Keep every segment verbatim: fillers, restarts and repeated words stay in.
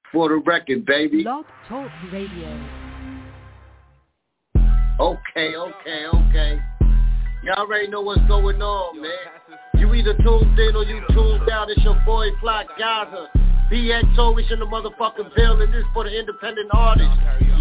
For the record, baby. Blog Talk Radio. Okay, okay, okay. Y'all already know what's going on, man. You either tuned in or you tuned out. It's your boy Fly Gaza. B X O is in the motherfucking building. This is for the independent artists.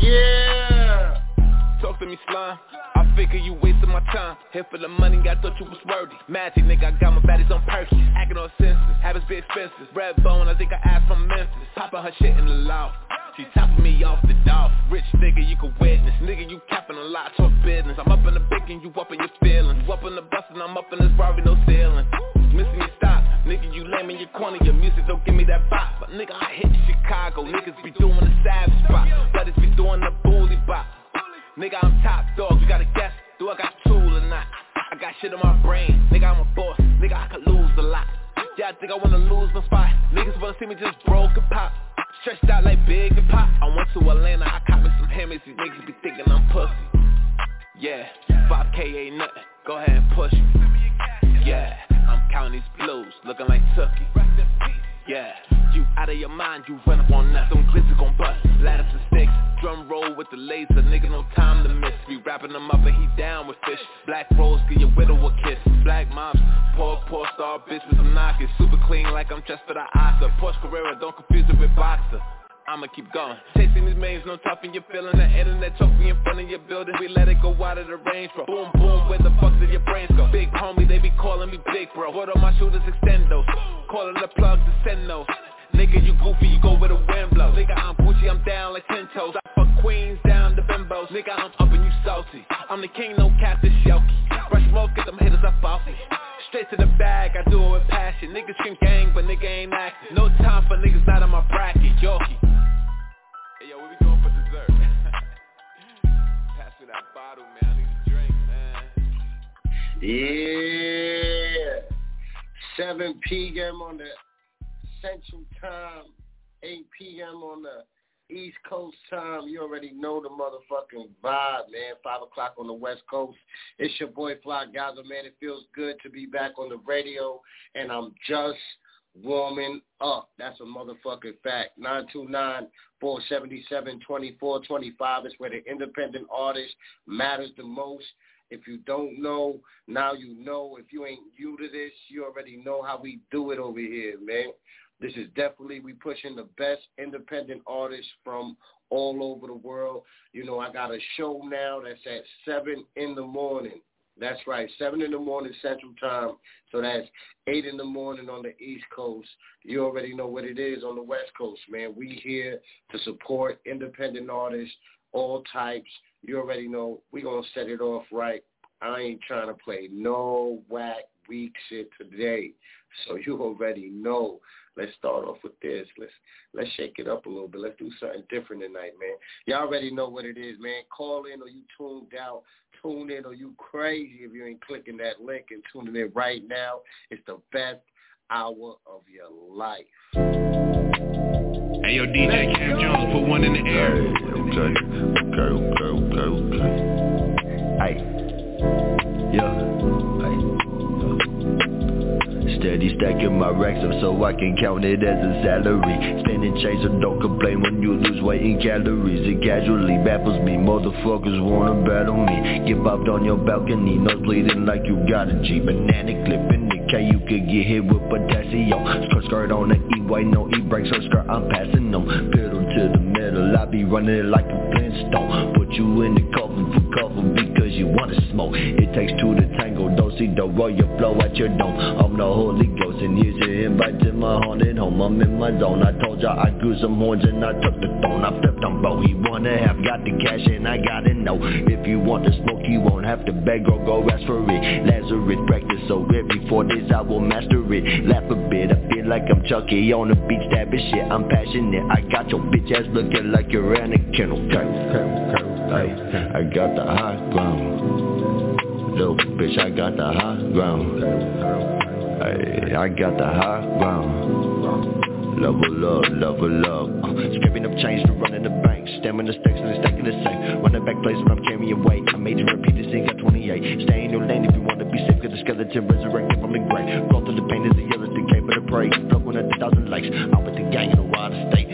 Yeah. Talk to me, slime. I figure you wasting my time. Here for the money, I thought you was worthy. Magic, nigga, I got my baddies on purchase. Acting on senses, habits be expensive. Red bone, I think I asked from Memphis. Popping her shit in the loft. She topping me off the dolph. Rich nigga, you can witness. Nigga, you capping a lot, talk business. I'm up in the big and you up in your feelings. You up in the bus and I'm up in this Rari, no ceiling. Missing your stop. Nigga, you lame in your corner. Your music don't give me that bop. But nigga, I hit Chicago. Niggas be doing the savage spot. Brothers be doing the bully bop. Nigga, I'm top dog, you gotta guess, do I got tool or not? I got shit in my brain, nigga, I'm a boss, nigga, I could lose a lot. Yeah, I think I wanna lose my spot. Niggas wanna see me just broke and pop. Stretched out like Big and Pop. I went to Atlanta, I caught me some Hemis. These niggas be thinking I'm pussy. Yeah, five K ain't nothing, go ahead and push me. Yeah, I'm counting these blues, looking like Tucky. Yeah, you out of your mind, you run up on us. Them glitches gon' bust, ladders and sticks. Drum roll with the laser, nigga, no time to miss. We wrapping them up and he down with fish. Black rose, give your widow a kiss. Black moms, pork, pork star, bitch with some knockers. Super clean like I'm just for the Oscar. Porsche Carrera, don't confuse it with Boxer. I'ma keep going, chasing these millions, no tough and you're feeling the internet trophy in front of your building. We let it go out of the range, bro. Boom, boom, where the fuck did your brains go? Big homie, they be calling me big, bro. What on my shooters extend those? Calling the plug to send those. Nigga, you goofy, you go with a wind blow. Nigga, I'm Gucci, I'm down like ten toes. I fuck queens down the bimbos. Nigga, I'm up and you salty. I'm the king, no cap, this Shelky. Brush smoke, get them hitters up off me. Straight to the bag, I do it with passion. Niggas scream gang, but nigga ain't acting. No time for niggas not in my bracket, Yorkie. Hey, yo, what we doing for dessert? Pass me that bottle, man. I need a drink, man. Yeah. seven p.m. on the Central Time, eight p.m. on the East Coast time. You already know the motherfucking vibe, man. Five o'clock on the West Coast. It's your boy Fly Gaza, man. It feels good to be back on the radio, and I'm just warming up. That's a motherfucking fact. nine two nine, four seven seven, two four two five is where the independent artist matters the most. If you don't know, now you know. If you ain't new to this, you already know how we do it over here, man. This is definitely, we pushing the best independent artists from all over the world. You know, I got a show now that's at seven in the morning. That's right, seven in the morning Central Time. So that's eight in the morning on the East Coast. You already know what it is on the West Coast, man. We here to support independent artists, all types. You already know we going to set it off right. I ain't trying to play no whack, weak shit today. So you already know. Let's start off with this. Let's let's shake it up a little bit. Let's do something different tonight, man. Y'all already know what it is, man. Call in or you tuned out. Tune in or you crazy if you ain't clicking that link and tuning in right now. It's the best hour of your life. Hey, yo, D J Cam Jones, put one in the air. Okay, okay, okay, okay, okay. Hey, yeah, hey. Steady stacking my racks up so I can count it as a salary. Spending change so don't complain when you lose weight in calories. It casually baffles me, motherfuckers wanna battle me. Get bopped on your balcony, nose bleeding like you got a G. Banana clip in the K, you could get hit with potassium. Skirt skirt on the E-way, no E-brake, so skirt I'm passing them. Pedal to the metal, I be running it like a Flintstone. Put you in the coffin for cover because you wanna smoke. It takes two to tango, don't see the roll, you blow at your dome. I'm the Holy Ghost and here's your invite to my haunted home. I'm in my zone, I told y'all I grew some horns and I took the throne. I flipped on bro, he wanna have got the cash and I gotta know. If you want to smoke, you won't have to beg or go ask for it. Lazarus practice so every four days I will master it. Laugh a bit, I feel like I'm Chucky on the beach stabbing shit. I'm passionate, I got your bitch ass looking like you're Anakin. Okay, okay, okay, okay. I got the high ground. Little bitch, I got the high ground. Ay, I got the high ground. Level up, level up. Uh, scraping up change to running the bank. Stemming the stacks and the stacking the safe. Running back place when I'm carrying weight. I made you repeat this thing got twenty-eight. Stay in your lane if you want to be safe. Cause the skeleton resurrected from the grave. Roll through the pain as the yellow decay, but I pray. Flow with a thousand likes. I'm with the gang in the wild state. So I'm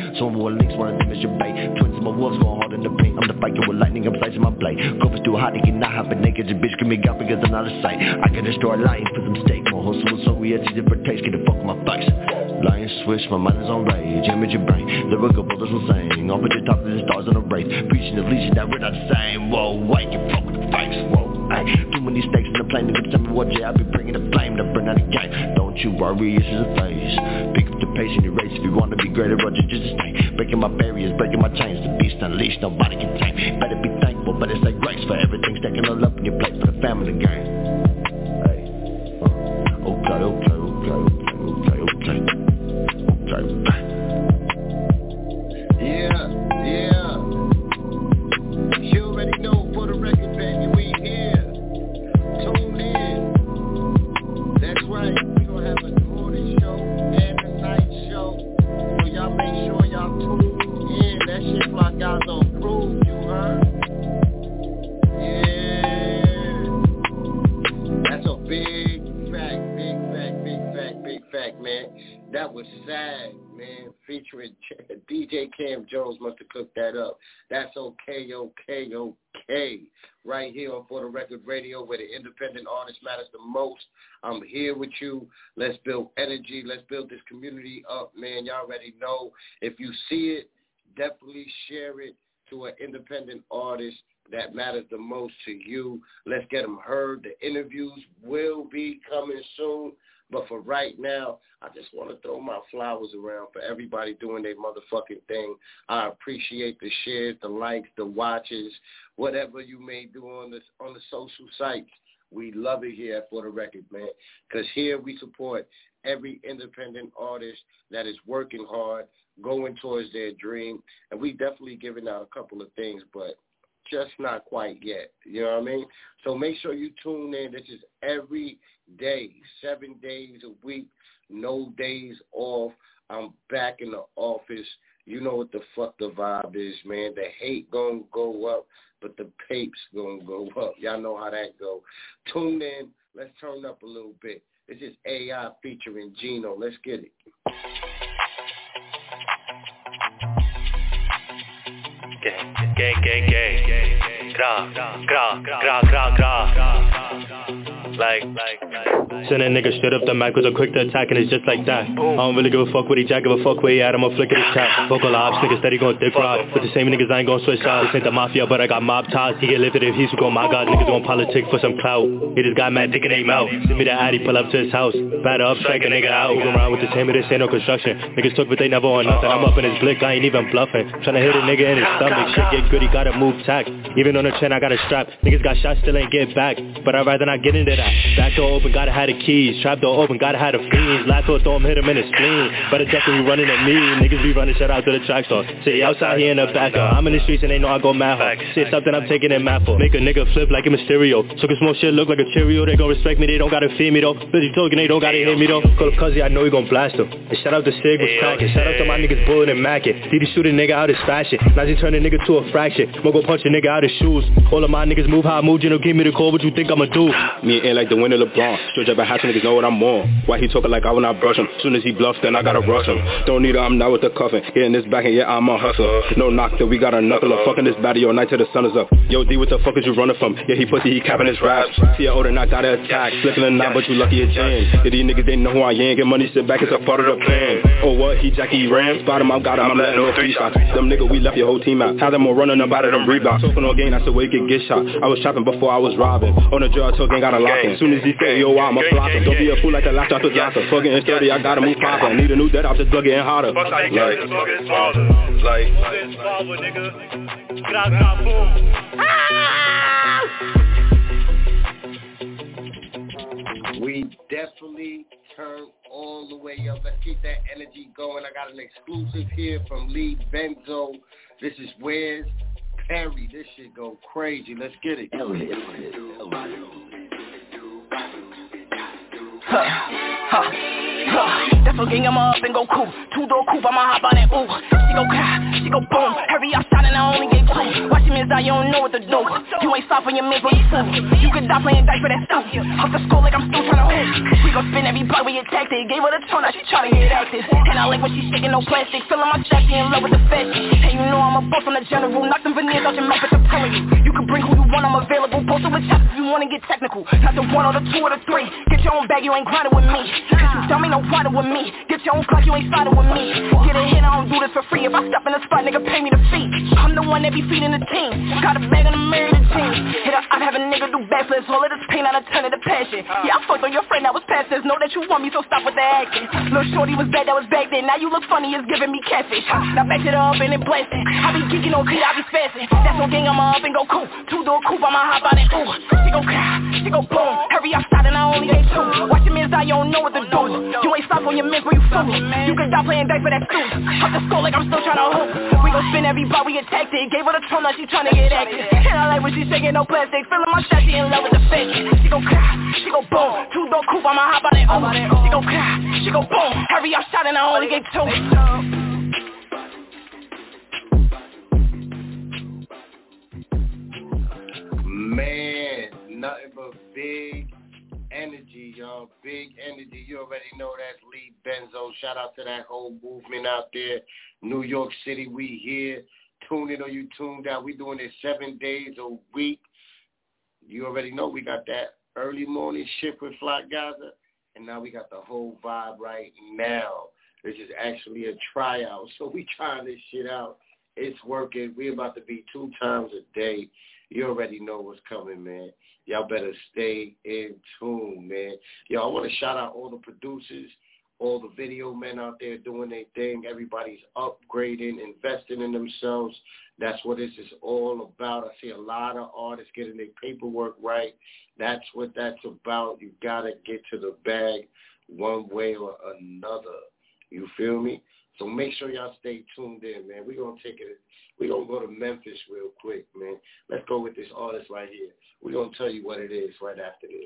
with links, one of them is your bait. Twins of my wolves going hard in the paint. I'm the fighter with lightning, I'm slicing my blade. Covers too hot, they cannot hop in naked. Your bitch can make out because I'm not a sight. I can destroy lions for some steak. More hustle, so we had two different tastes. Get the fuck with my face. Lion switch, my mind is on rage. Image your brain, lyrical brothers will sing. Off at the top of the stars on the race. Preaching the legion that we're not the same. Whoa, why you fuck with the face? Whoa, ay. Too many stakes in the plane. Nigga tell me what J, I be bringing the flame to burn out the game. Don't you worry, it's just a phase. Pick up the pace in your race. If you wanna be greater, Roger, just stay. Breaking my barriers, breaking my chains. The beast unleashed, nobody can tame. Better be thankful, better say grace for everything stacking all up in your plate for the family game. Hey, uh, okay, okay, okay, okay, okay, okay. Yeah, yeah. You already know for the record, baby, we here. Tune in. That's right. We gonna have a morning show and a night show. So y'all make sure y'all tune in. That shit like y'all don't prove, you heard? Yeah. That's a big fact, big fact, big fact, big fact, man. That was sad, man. Featuring D J Cam Jones must have cooked that up. That's okay, okay, okay. Right here on For the Record Radio, where the independent artist matters the most. I'm here with you. Let's build energy. Let's build this community up, man. Y'all already know. If you see it, definitely share it to an independent artist that matters the most to you. Let's get them heard. The interviews will be coming soon. But for right now, I just want to throw my flowers around for everybody doing their motherfucking thing. I appreciate the shares, the likes, the watches, whatever you may do on the, on the social sites. We love it here For the Record, man, because here we support every independent artist that is working hard, going towards their dream, and we definitely giving out a couple of things, but just not quite yet. You know what I mean? So make sure you tune in. This is every day, seven days a week, no days off. I'm back in the office. You know what the fuck the vibe is, man. The hate gonna go up, but the papes gonna go up. Y'all know how that go. Tune in. Let's turn up a little bit. This is A I featuring Gino. Let's get it. Gay, gay, gay, gay. Gra, gra, gra, gra, gra. Like, like, like. Send a nigga straight up the mic with a quick to attack and it's just like that. I don't really give a fuck what he jack, give a fuck where he at, I'ma flick at his cap. Vocal ops, niggas steady gon' dick ride. With the same niggas I ain't gon' switch sides. This ain't the mafia, but I got mob ties. He get lifted if he's go, my god, niggas gon' politic for some clout. He just got mad dick in their mouth. Send me the addy, pull up to his house. Batter up, strike a nigga out. Moving around with this hammer, this ain't no construction. Niggas took but they never on nothing. I'm up in his blick, I ain't even bluffing. Tryna hit a nigga in his stomach. Shit get gritty, gotta move tack. Even on the chin, I got a strap. Niggas got shot, still ain't get back. But I'd rather not get into that. Back door open, gotta have the keys. Trap door open, gotta have the fiends. Last door throw him, hit him in his spleen. Better definitely running at me. Niggas be running, shout out to the track store. Say outside here in the back door. I'm in the streets and they know I go mad hard. Say something I'm taking in mad for. Make a nigga flip like a Mysterio. Took a small shit, look like a Cheerio. They gon' respect me, they don't gotta fear me though. Busy talking, they don't gotta hear me though. Call up Cuzzy, I know he gon' blast him. And shout out to Sig was cracking. Shout out to my niggas Bullet and Mackin. Did he shoot a nigga out his fashion? Now he turn a nigga to a fraction. I'ma go punch a nigga out his shoes. All of my niggas move how I move, you know, give me the call, what you think I'ma do? Me ain't like the winner LeBron. Stretch up a house, niggas know what I'm on. Why he talking like I will not brush him? Soon as he bluffs, then I gotta rush him. Don't need her, I'm not with the cuffin'. Getting this back and yeah, I'm a hustler. No knock till we got a knuckler. Fucking this baddie all night till the sun is up. Yo, D, what the fuck is you running from? Yeah, he pussy, he capping his raps. See ya older, not got to attack. Flipping a knot, but you lucky it James. Yeah, these niggas, they know who I am. Get money, sit back, it's a part of the plan. Oh, what? He Jackie Ram. Spot him, I got him, I'm letting no free shots. Them niggas, we left your whole team out. Had them all running about it, them Reeboks. Talking all game, that's the way you could get shot. I was trapping before I was robbing. On the drug, talking, got a lock in. Soon as he say, yo, I'ma flop him. Don't be a fool like the last shot to Johnson. Fucking in thirty, I gotta move proper. Need a new dead off, just plug getting hotter. Fuck how you get it, plug it smaller. Like, it's smaller, nigga. Gra, gra, boom. We definitely turn all the way up. Let's keep that energy going. I got an exclusive here from Lee Benzo. This is Where's Perry. This shit go crazy. Let's get it. Huh, huh, huh. That's okay, I'ma up and go cool. Two door coupe, I'ma hop on that ooh. She go cry, she go boom. Hurry up, shot and I only get two. Watching me is out, you don't know what to do. You ain't soft on your man, but you fool. You can die playing dice for that stuff. Off the school like I'm still trying to hoop. We gon' spin every block we attacked it. Gave her the tone, now she tryna get active. And I like when she shaking no plastic. Feeling my strap, she in love with the fashion. And you know I'm a boss on the general. Knock them veneers out your mouth, but I'm telling you. You can bring who you want, I'm available. Post it with chops if you wanna get technical. Not the one or the two or the three. Get your own bag, you ain't grinding with me. Cause you dumb, ain't no grinding with me. Get your own clock, you ain't sliding with me. Get a hit, I don't do this for free. If I step in the spot, nigga, pay me the fee. I'm the one that be feeding the team. Got a bag and I'm married to the team. Hit her, I'd have a nigga do backflips. Roll it as pain, out of turn it to passion. Yeah, I fucked on your friend that was past this. Know that you want me, so stop with the acting. Little shorty was bad, that was back then. Now you look funny, it's giving me catfish. Now back it up and then blast it. I be geeking on P, I be spazzing. That's no gang, I'ma up and go cool. Two door coupe, I'ma hop out and ooh. She go cry, she go boom. Hurry outside and I only get two. Watch your man's eye, you don't know what to do. You ain't stop on your man, but you fool. You can die playing dice for that suit. Off the school like I'm still tryna hoop. We gon' spin every block we attacked it. Gave her the tone, now she tryna get active. And I like when she shaking no plastic. Feeling my shot, she in love with the fashion. She gon' cry, she go boom. Two door coupe, I'ma hop out and ooh. She gon' cry, she go boom. Hurry outside and I only get two. Man, nothing but big energy, y'all. Big energy. You already know that's Lee Benzo. Shout out to that whole movement out there. New York City, we here. Tune in or you tuned out. We doing this seven days a week. You already know we got that early morning shift with Flat Gaza. And now we got the whole vibe right now. This is actually a tryout. So we trying this shit out. It's working. We about to be two times a day. You already know what's coming, man. Y'all better stay in tune, man. Yo, I want to shout out all the producers, all the video men out there doing their thing. Everybody's upgrading, investing in themselves. That's what this is all about. I see a lot of artists getting their paperwork right. That's what that's about. You got to get to the bag one way or another. You feel me? So make sure y'all stay tuned in, man. We're going to take it. We're going to go to Memphis real quick, man. Let's go with this artist right here. We're going to tell you what it is right after this.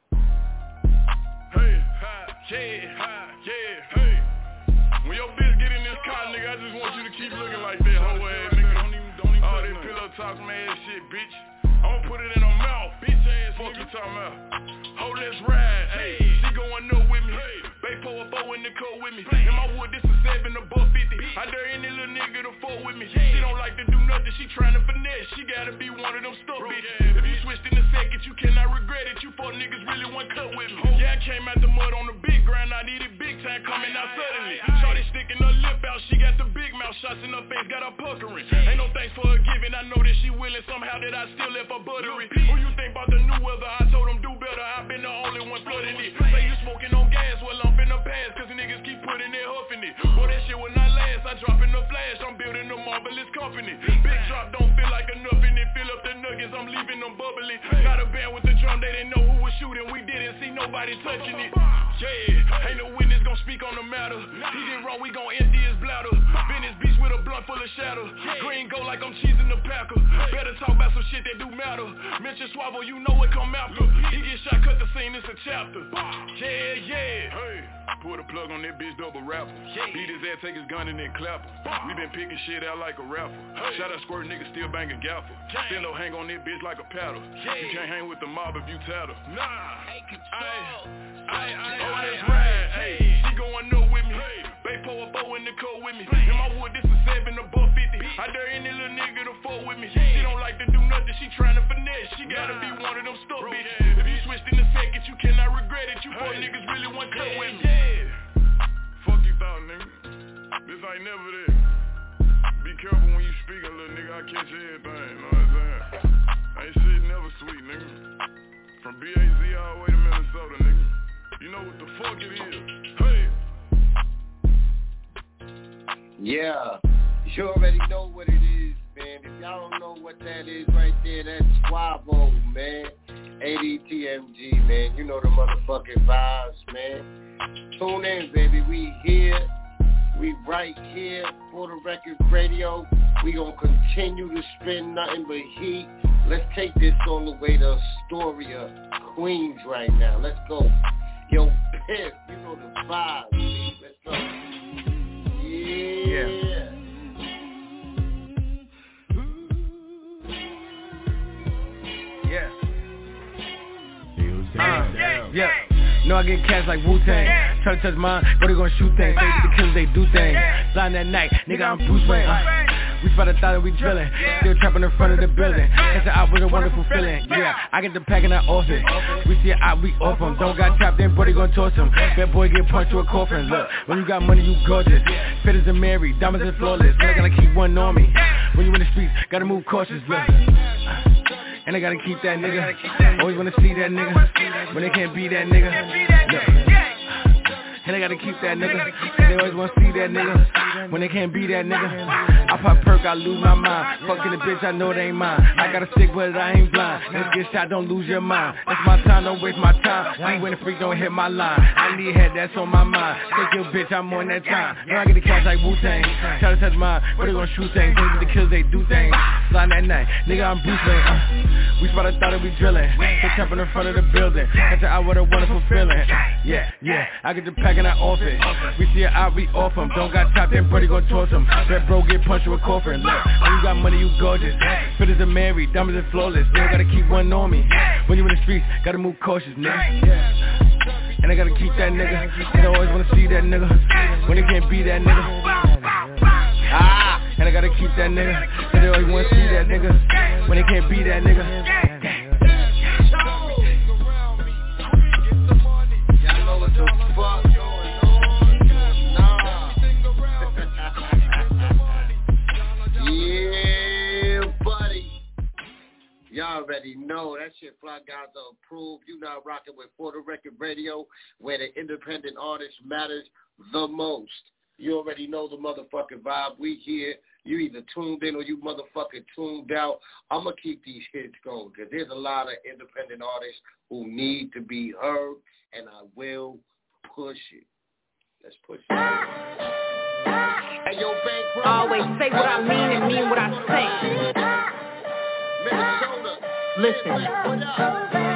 Hey, hi, yeah, hi, yeah, hey. When your bitch get in this car, nigga, I just want you to keep looking like that, hoe ass, nigga. Don't even, don't even all this pillow talk, man, shit, bitch. I'm going to put it in her mouth, bitch ass, fuck you talking about. Ho, let's ride, hey. She going up with me, hey. Bay pull a four in the coat with me. In my wood, this is seven above fifty. I dare any little nigga to fuck with me. She don't like to do nothing, she tryna finesse. She gotta be one of them stuff bitches. If you switched in a second, you cannot regret it. You fuck niggas really want cut with me. Yeah, I came out the mud on the big grind. I needed big time coming out suddenly. Shorty sticking her lip out, she got the big mouth shots in her face, got her puckering. Ain't no thanks for her giving. I know that she willing somehow that I still left her buttery. Who you think about the new weather? I told them do better. I've been the only one flooding it. Say you smoking on gas, well I'm finna pass, cause niggas keep putting it huffing it. Boy, that shit will not last. I drop in the flash, I'm building a marvelous company. Big drop don't feel like enough in it. Fill up the nuggets, I'm leaving them bubbly. Got a band with the drum, they didn't know who was shooting. We didn't see nobody touching it. Yeah, ain't no witness gon' speak on the matter. He did wrong, we gon' empty his bladder. Venice Beach with a blunt full of shadow. Green go like I'm cheesing the packer. Better talk about some shit that do matter. Mention Swavo, you know what come after. He get shot, cut the scene, it's a chapter. Yeah, yeah. Hey. Pull the plug on that bitch, double rapper. Beat his ass, take his gun and then clap her. We been picking shit out like a rapper. Shout out squirt niggas still banging gaffer. Still no hang on that bitch like a paddle. You can't hang with the mob if you tattle. Nah, I, I, I, oh that's right. Hey, she going up with me. Bay pull a four in the coat with me. In my wood, this is seven above fifty. I dare any little nigga to fuck with me. She don't like to do nothing, she tryna finesse. She gotta be one of them stuff bitches. If you switched in a second, you cannot regret it. You fuck niggas really want cut with me. Fuck you thought, nigga. This ain't never there. Be careful when you speak, little nigga. I catch everything, know what I'm saying? Ain't shit never sweet, nigga. From B A Z all the way to Minnesota, nigga. You know what the fuck it is. Hey. Yeah, you already know what it is, man. If y'all don't know what that is right there, that's Swavo, man. A D T M G, man. You know the motherfucking vibes, man. Tune in, baby. We here. We right here for the Record Radio. We gonna continue to spin nothing but heat. Let's take this all the way to Astoria, Queens right now. Let's go. Yo, Piff, you know the vibes. Let's go. Yeah. know I get cash like Wu-Tang. Try to touch mine, but they gon' shoot things. Say to the killers, they do things. Blind that night, nigga, I'm Bruce Wayne. uh, We spot a thought that we drillin'. Still trapping in front of the building. That's an out was a wonderful feeling. Yeah, I get the pack and I off it. We see an out, we off him. Don't got trapped in, buddy gon' toss him. Bad boy get punched to a coffin. Look, when you got money, you gorgeous. Fit as a Mary, diamonds and flawless. And I gotta keep one on me. When you in the streets, gotta move cautious. Look. And I gotta keep that nigga. Always wanna see that nigga. When they can't be that nigga. Look. And I gotta keep that nigga. They always wanna see that nigga. When they can't be that nigga. I pop perk, I lose my mind. Fucking the bitch, I know it ain't mine. I gotta stick with it, I ain't blind. Let's get shot, don't lose your mind. That's my time, don't waste my time. I ain't when the freak don't hit my line. I need head, that's on my mind. Take your bitch, I'm on that time. Know I get the cash like Wu-Tang. Try to touch mine, but they gon' shoot things. Things with the kills, they do things. Slide that night, nigga, I'm Bruce Wayne. uh, We spot a thought that we drillin'. They trapping in front of the building. That's out with a wonderful feeling. Yeah, yeah, I get the pack and I off it. We see it out, we off him. Don't got top, then buddy gon' toss him. That bro get punched with a coffin. Look, when you got money, you gorgeous. Fit as a Mary, diamonds and flawless. Still gotta keep one on me. When you in the streets, gotta move cautious, nigga. And I gotta keep that nigga. They always wanna see that nigga. When they can't be that nigga. Ah, and I gotta keep that nigga. They always wanna see that nigga. When they can't be that nigga. Y'all know what the fuck going on? Nah. Yeah, buddy. Y'all already know that shit Fly Guys are approved. You now rocking with For The Record Radio, where the independent artist matters the most. You already know the motherfucking vibe. We here. You either tuned in or you motherfucking tuned out. I'm going to keep these hits going because there's a lot of independent artists who need to be heard, and I will push it. Let's push it. Hey, yo, Bank always say what I mean and mean what I say. Minnesota. Listen. What up?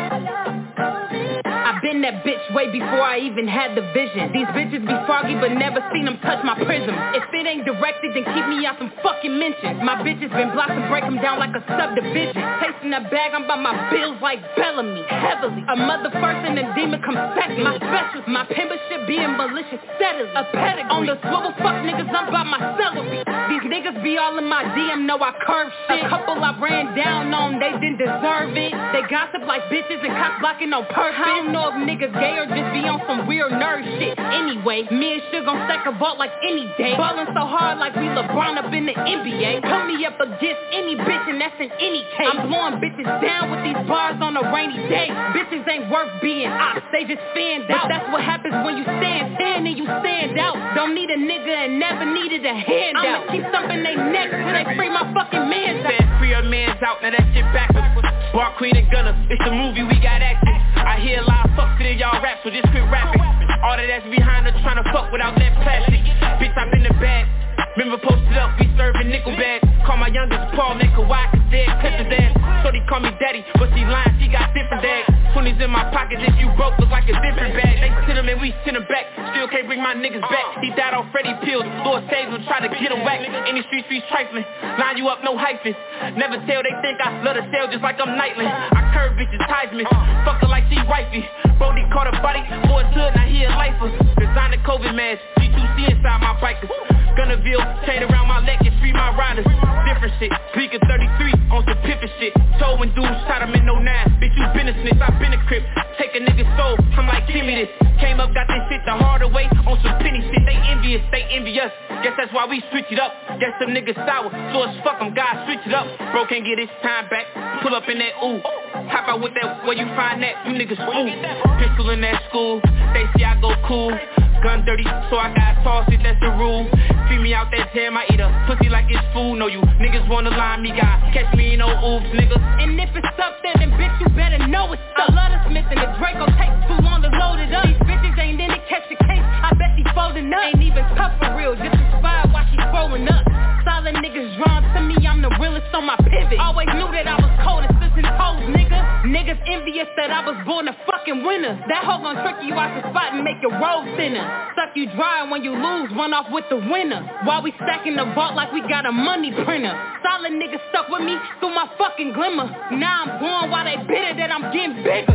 I've been that bitch way before I even had the vision. These bitches be foggy but never seen them touch my prism. If it ain't directed, then keep me out some fucking mentions. My bitches been blocked and break them down like a subdivision. Tasting that bag, I'm by my bills like Bellamy. Heavily, a mother first and a demon come second. My specials, my pimpership being malicious steadily. A pedigree, on the swivel, fuck niggas, I'm by my celery. These niggas be all in my D M, know I curve shit. A couple I ran down on, they didn't deserve it. They gossip like bitches and cock blocking on purpose. I don't know if niggas gay or just be on some weird nerd shit. Anyway, me and Suge gon' stack a vault like any day. Ballin' so hard like we LeBron up in the N B A. Put me up against any bitch and that's in any case. I'm blowing bitches down with these bars on a rainy day. Bitches ain't worth being ops, they just fanned out. But that's what happens when you stand thin and you stand out. Don't need a nigga and never needed a handout. I'ma keep thumping they necks till they free my fucking mans out. Said free a man's out, now that shit backwards. Bar Queen and Gunner, it's the movie, we got action. I hear a lot of fucks in y'all rap, so just quit rapping. All that ass behind her tryna fuck without that plastic. Bitch, I'm in the bag. Remember posted up, we serving nickel bags. Call my youngest Paul, make a why, cause dead, clip his ass. Shorty call me daddy, but she lying, she got different dads. twenties in my pocket, if you broke, look like a different bag. They send him and we send him back. Still can't bring my niggas back. He died on Freddie pills, Lord saves him, try to get him whack. Any street streets trifling, line you up, no hyphens. Never tell, they think I love to sell just like I'm Nightland. I curve bitches, Heisman, fuck her like she wifey. Brody caught a body, boy hood, now he a lifer. Designer COVID mask, G two C inside my bikers. Gunnerville, chain around my neck and free my riders. Different shit, Bleaker thirty-three on some pimpin' shit. Told when dudes shot him in oh nine. Bitch, you been a snitch, I been a crip. Take a nigga's soul, I'm like, give me this. Came up, got this shit the harder way on some penny shit. They envious, they envy us. Guess that's why we switch it up. Guess some niggas sour, so it's fuck them, God, switch it up. Bro can't get his time back. Pull up in that ooh. Hop out with that, where you find that? You niggas ooh. Pistol in that school, they see I go cool. Gun dirty, so I got tossed it, that's the rule. Feed me out that jam, I eat a pussy like it's food. No, you niggas wanna lie me, God. Catch me in no oops, nigga. And if it's up there, then bitch, you better know it's up. I love the Smith and the Draco, take too long to load it up. These bitches ain't in it, catch the case, I bet she folding up. Ain't even tough for real, just inspired while she throwing up. Solid niggas drawn to me, I'm the realest on my pivot. Always knew that I was cold as sisters toes, nigga. Niggas envious that I was born a fucking winner. That hoe gon' trick you out the spot and make your roll thinner. Suck you dry and when you lose, run off with the winner. While we stacking the vault like we got a money printer. Solid niggas stuck with me through my fucking glimmer. Now I'm going while they bitter that I'm getting bigger.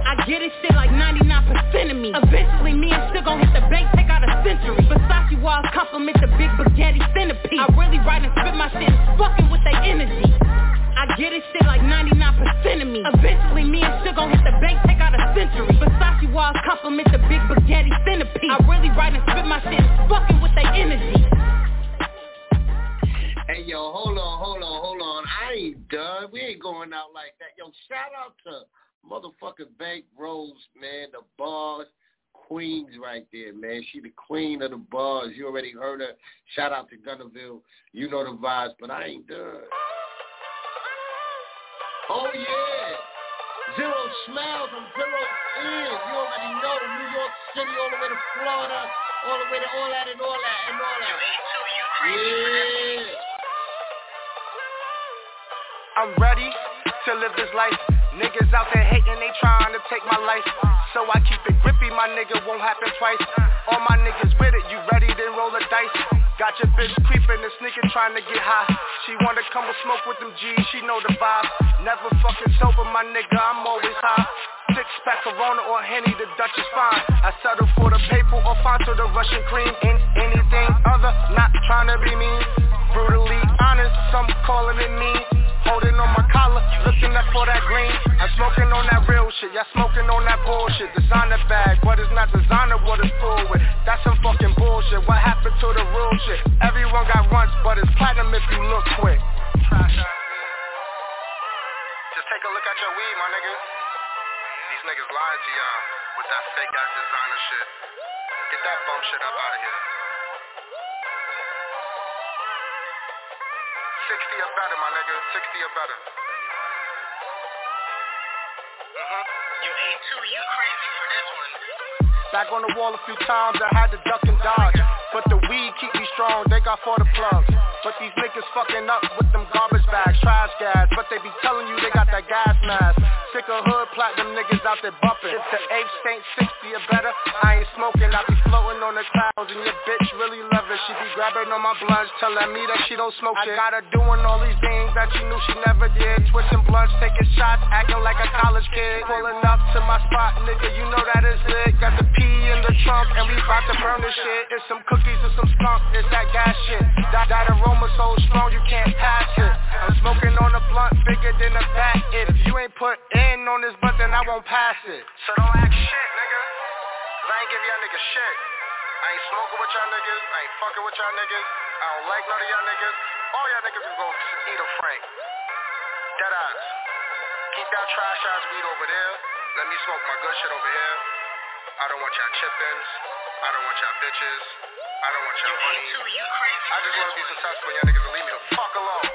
I get this shit like ninety-nine percent of me. Eventually me and Suge gon' hit the bank, take out a century. Versace walls compliment the big spaghetti centipede. I really write and spit my shit, fucking with their energy. I get this shit like ninety-nine percent of me. Eventually me and Suge gon' hit the bank, take out a century. Versace walls compliment the big spaghetti centipede. I really write and spit my shit, fucking with their energy. Hey, yo, hold on, hold on, hold on. I ain't done. We ain't going out like that. Yo, shout out to motherfucking Bank Rose, man, the bars queens right there, man. She the queen of the bars. You already heard her. Shout out to Gunnerville. You know the vibes, but I ain't done. Oh, yeah. Zero Smiles and Zero In. You already know New York City all the way to Florida, all the way to all that and all that and all that. Yeah. I'm ready to live this life. Niggas out there hating, they trying to take my life. So I keep it grippy, my nigga won't happen twice. All my niggas with it, you ready, then roll the dice. Got your bitch creeping, this nigga trying to get high. She wanna come and smoke with them G's, she know the vibe. Never fucking sober, my nigga, I'm always high. Six pack Corona or Henny, the Dutch is fine. I settle for the paper or Fonto, the Russian cream. In anything other, not trying to be mean. Brutally honest, some calling it mean. Holding on my collar, looking up for that green. I'm smoking on that real shit, y'all smoking on that bullshit. Designer bag, but it's not designer what it's full with. That's some fucking bullshit, what happened to the real shit? Everyone got runs, but it's platinum if you look quick. Just take a look at your weed, my nigga. These niggas lying to y'all with that fake ass designer shit. Get that bum shit up out of here. sixty or better, my nigga. sixty or better. Mm-hmm. Yo, A two, you crazy for this one. Back on the wall a few times, I had to duck and dodge. But the weed keep me strong, they got for the plugs. But these niggas fucking up with them garbage bags, trash gas. But they be telling you they got that gas mask. Sick of hood platinum niggas out there bumping. If the H ain't sixty or better, I ain't smoking. I be floating on the clouds and your bitch really love it. She be grabbing on my blunts, telling me that she don't smoke shit. I got her doing all these things that she knew she never did. Twisting blunts, taking shots, acting like a college kid. Pulling up to my spot, nigga, you know that it's lit. Got the P in the trunk and we bout to burn this shit. It's some cookies and some skunk, it's that gas shit. That, that aroma so strong you can't pass it. I'm smoking on a blunt bigger than a bat. If you ain't put in on this blunt, then I won't pass it. So don't act shit, nigga, cause I ain't give y'all niggas shit. I ain't smoking with y'all niggas, I ain't fucking with y'all niggas. I don't like none of y'all niggas. All y'all niggas is gonna eat a Frank. Dead ass. Keep that trash ass weed over there. Let me smoke my good shit over here. I don't want y'all chippins. I don't want y'all bitches. I don't want y'all money. I just want to be successful. Y'all niggas will leave me the fuck alone.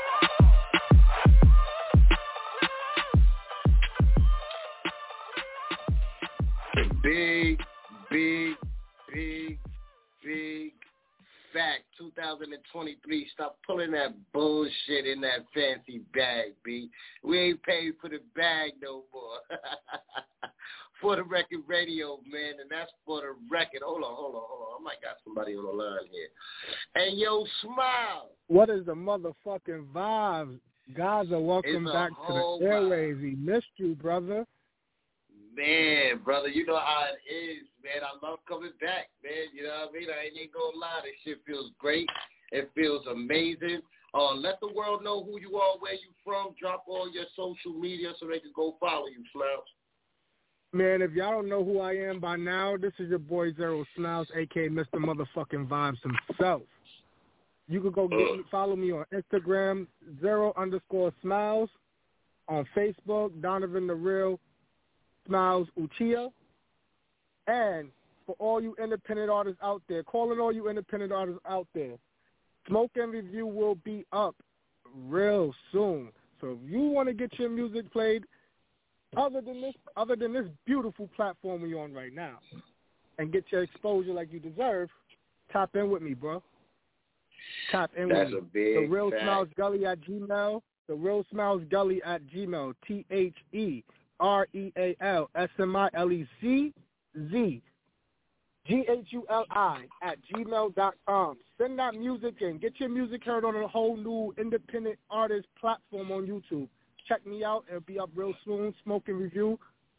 Big, big, big, big fact. two thousand twenty-three. Stop pulling that bullshit in that fancy bag, B. We ain't paid for the bag no more. For the record radio, man, and that's for the record. Hold on, hold on, hold on. I might got somebody on the line here. Hey, yo, Smile. What is the motherfucking vibes? Gaza, welcome back to the airwaves. We missed you, brother. Man, brother, you know how it is, man. I love coming back, man. You know what I mean? I ain't gonna lie. This shit feels great. It feels amazing. Uh, let the world know who you are, where you from. Drop all your social media so they can go follow you, Smiles. Man, if y'all don't know who I am by now, this is your boy Zero Smiles, a k a. Mister Motherfucking Vibes himself. You can go get me, follow me on Instagram, Zero underscore Smiles. On Facebook, Donovan the Real Smiles Uchiha. And for all you independent artists out there, calling all you independent artists out there, Smoke and Review will be up real soon. So if you want to get your music played, Other than this, other than this beautiful platform we're on right now, and get your exposure like you deserve, tap in with me, bro. Tap in That's with a me. big The Real fact. Smiles Gully at Gmail. The Real Smiles Gully at Gmail. T H E R E A L S M I L E C Z G H U L I at gmail dot com. Send that music in. Get your music heard on a whole new independent artist platform on YouTube. Check me out. It'll be up real soon. Smoke and Review.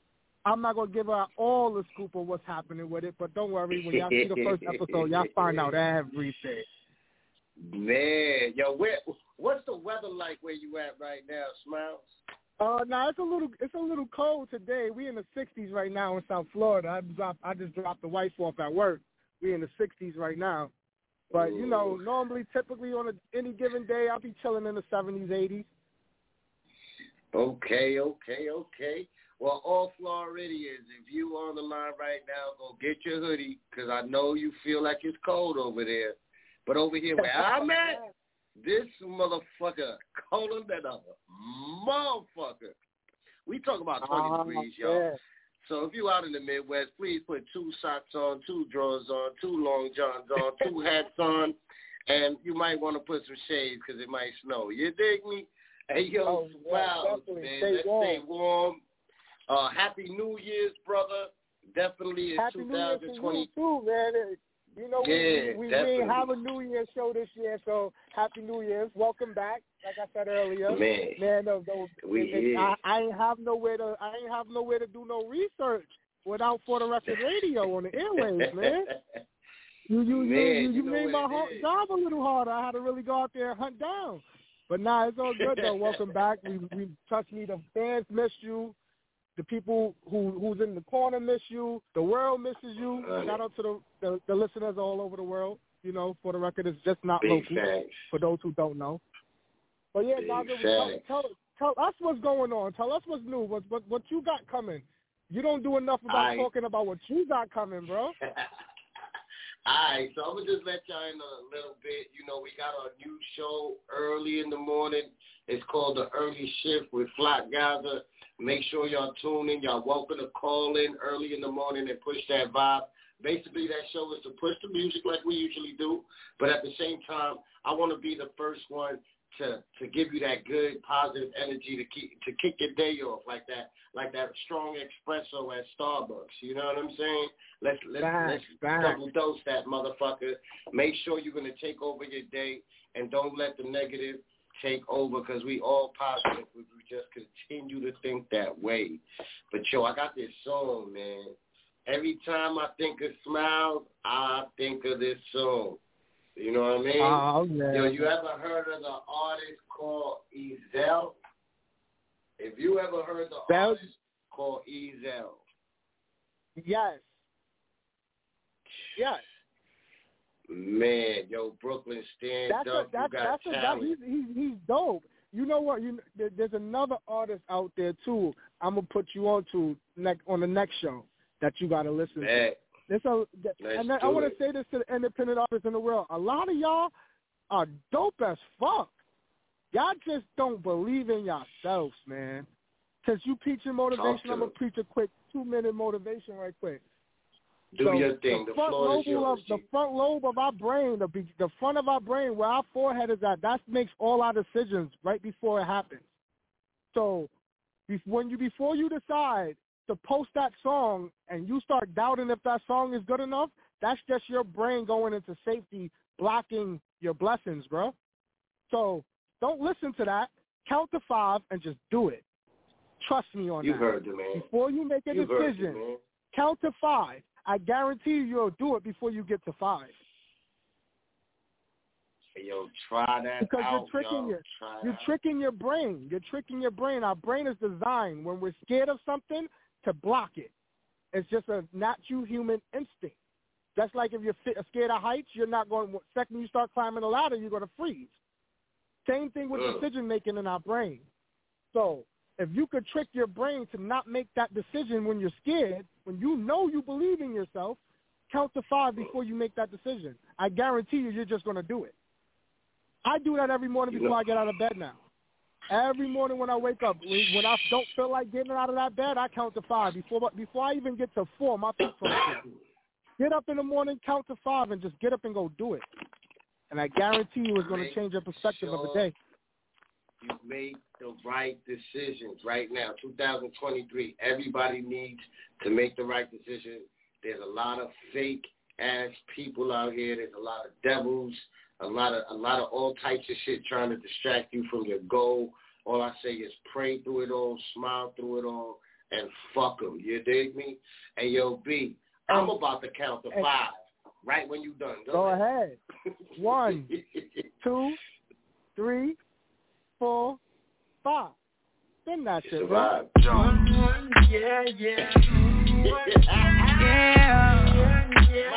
I'm not going to give out all the scoop of what's happening with it, but don't worry. When y'all see the first episode, y'all find out everything. Man, yo, where, what's the weather like where you at right now, Smiles? Uh, now it's a little, it's a little cold today. We in the sixties right now in South Florida. I dropped, I just dropped the wife off at work. We in the sixties right now. But, you know, normally, typically on a, any given day, I'll be chilling in the seventies, eighties. Okay, okay, okay. Well, all Floridians, if you on the line right now, go get your hoodie because I know you feel like it's cold over there. But over here where I'm at, this motherfucker colder than a motherfucker. We talk about twenty oh, degrees, y'all. Yeah. So if you out in the Midwest, please put two socks on, two drawers on, two long johns on, two hats on, and you might want to put some shades because it might snow. You dig me? Hey, yo, oh, wow, yeah, man. stay Let's warm. stay warm. Uh, Happy New Year's, brother. Definitely in Happy twenty twenty. New Year to you, too, man. You know, yeah, we, we, we ain't have a New Year show this year, so Happy New Year's. Welcome back, like I said earlier. Man, man no, no, we it, I, I ain't have nowhere to, I ain't have nowhere to do no research without For the Record Radio on the airwaves, man. You, you, man, you, you, you know made my hard, job a little harder. I had to really go out there and hunt down. But nah, it's all good though. Welcome back. We, we trust me, the fans miss you. The people who who's in the corner miss you. The world misses you. Shout out to the, the, the listeners all over the world. You know, For the Record, it's just not Big local, thanks. for those who don't know. But yeah, guys, tell, tell, tell us what's going on. Tell us what's new. What, what, what you got coming. You don't do enough about I, talking about what you got coming, bro. All right, so I'm going to just let y'all in a little bit. You know, we got our new show early in the morning. It's called The Early Shift with Flock Gaza. Make sure y'all tune in. Y'all welcome to call in early in the morning and push that vibe. Basically, that show is to push the music like we usually do, but at the same time, I want to be the first one to to give you that good, positive energy to keep to kick your day off like that, like that strong espresso at Starbucks. You know what I'm saying? Let's let's back, let's back. double dose that motherfucker. Make sure you're gonna take over your day and don't let the negative take over because we all positive. We just continue to think that way. But yo, I got this song, man. Every time I think of Smiles, I think of this song. You know what I mean? Oh, man. Yo, you ever heard of the artist called Ezell? If you ever heard the that artist called Ezell. Yes. Yes. Man, yo, Brooklyn, stand that's up. A, that's, you got that's talent. A, that, he's, he's, he's dope. You know what? You there, there's another artist out there, too, I'm going to put you on to next, on the next show that you got to listen Man. to. There's a, and then I want to say this to the independent artists in the world. A lot of y'all are dope as fuck. Y'all just don't believe in yourselves, man. Because you preaching motivation, I'm going to preach a quick two-minute motivation right quick. Do so your thing. The, the front floor lobe is yours. Of, the front lobe of our brain, the, the front of our brain, where our forehead is at, that makes all our decisions right before it happens. So when you before you decide to post that song and you start doubting if that song is good enough, that's just your brain going into safety, blocking your blessings, bro. So don't listen to that. Count to five and just do it. Trust me on you that. You heard it, man. Before you make a you decision, it, count to five. I guarantee you you'll do it before you get to five. Hey, yo, try that because out, you're tricking yo. your try you're out. tricking your brain. You're tricking your brain. Our brain is designed when we're scared of something to block it. It's just a natural human instinct. Just like if you're scared of heights, you're not going. Second you start climbing a ladder, you're going to freeze. Same thing with mm. decision making in our brain. So if you could trick your brain to not make that decision when you're scared, when you know you believe in yourself, count to five before you make that decision. I guarantee you, you're just going to do it. I do that every morning before I get out of bed now. Every morning when I wake up, when I don't feel like getting out of that bed, I count to five. Before before I even get to four, my feet don't feel. Get up in the morning, count to five, and just get up and go do it. And I guarantee you it's going to change your perspective sure of the day. You make the right decisions right now, two thousand twenty-three. Everybody needs to make the right decision. There's a lot of fake-ass people out here. There's a lot of devils, a lot of a lot of all types of shit trying to distract you from your goal. All I say is pray through it all, smile through it all. and fuck them. You dig me? Hey, yo, B, I'm about to count to five. Right when you done. Go, Go ahead. ahead. One, two, three, four, five. Then that's it, right? One, yeah, yeah. yeah. yeah.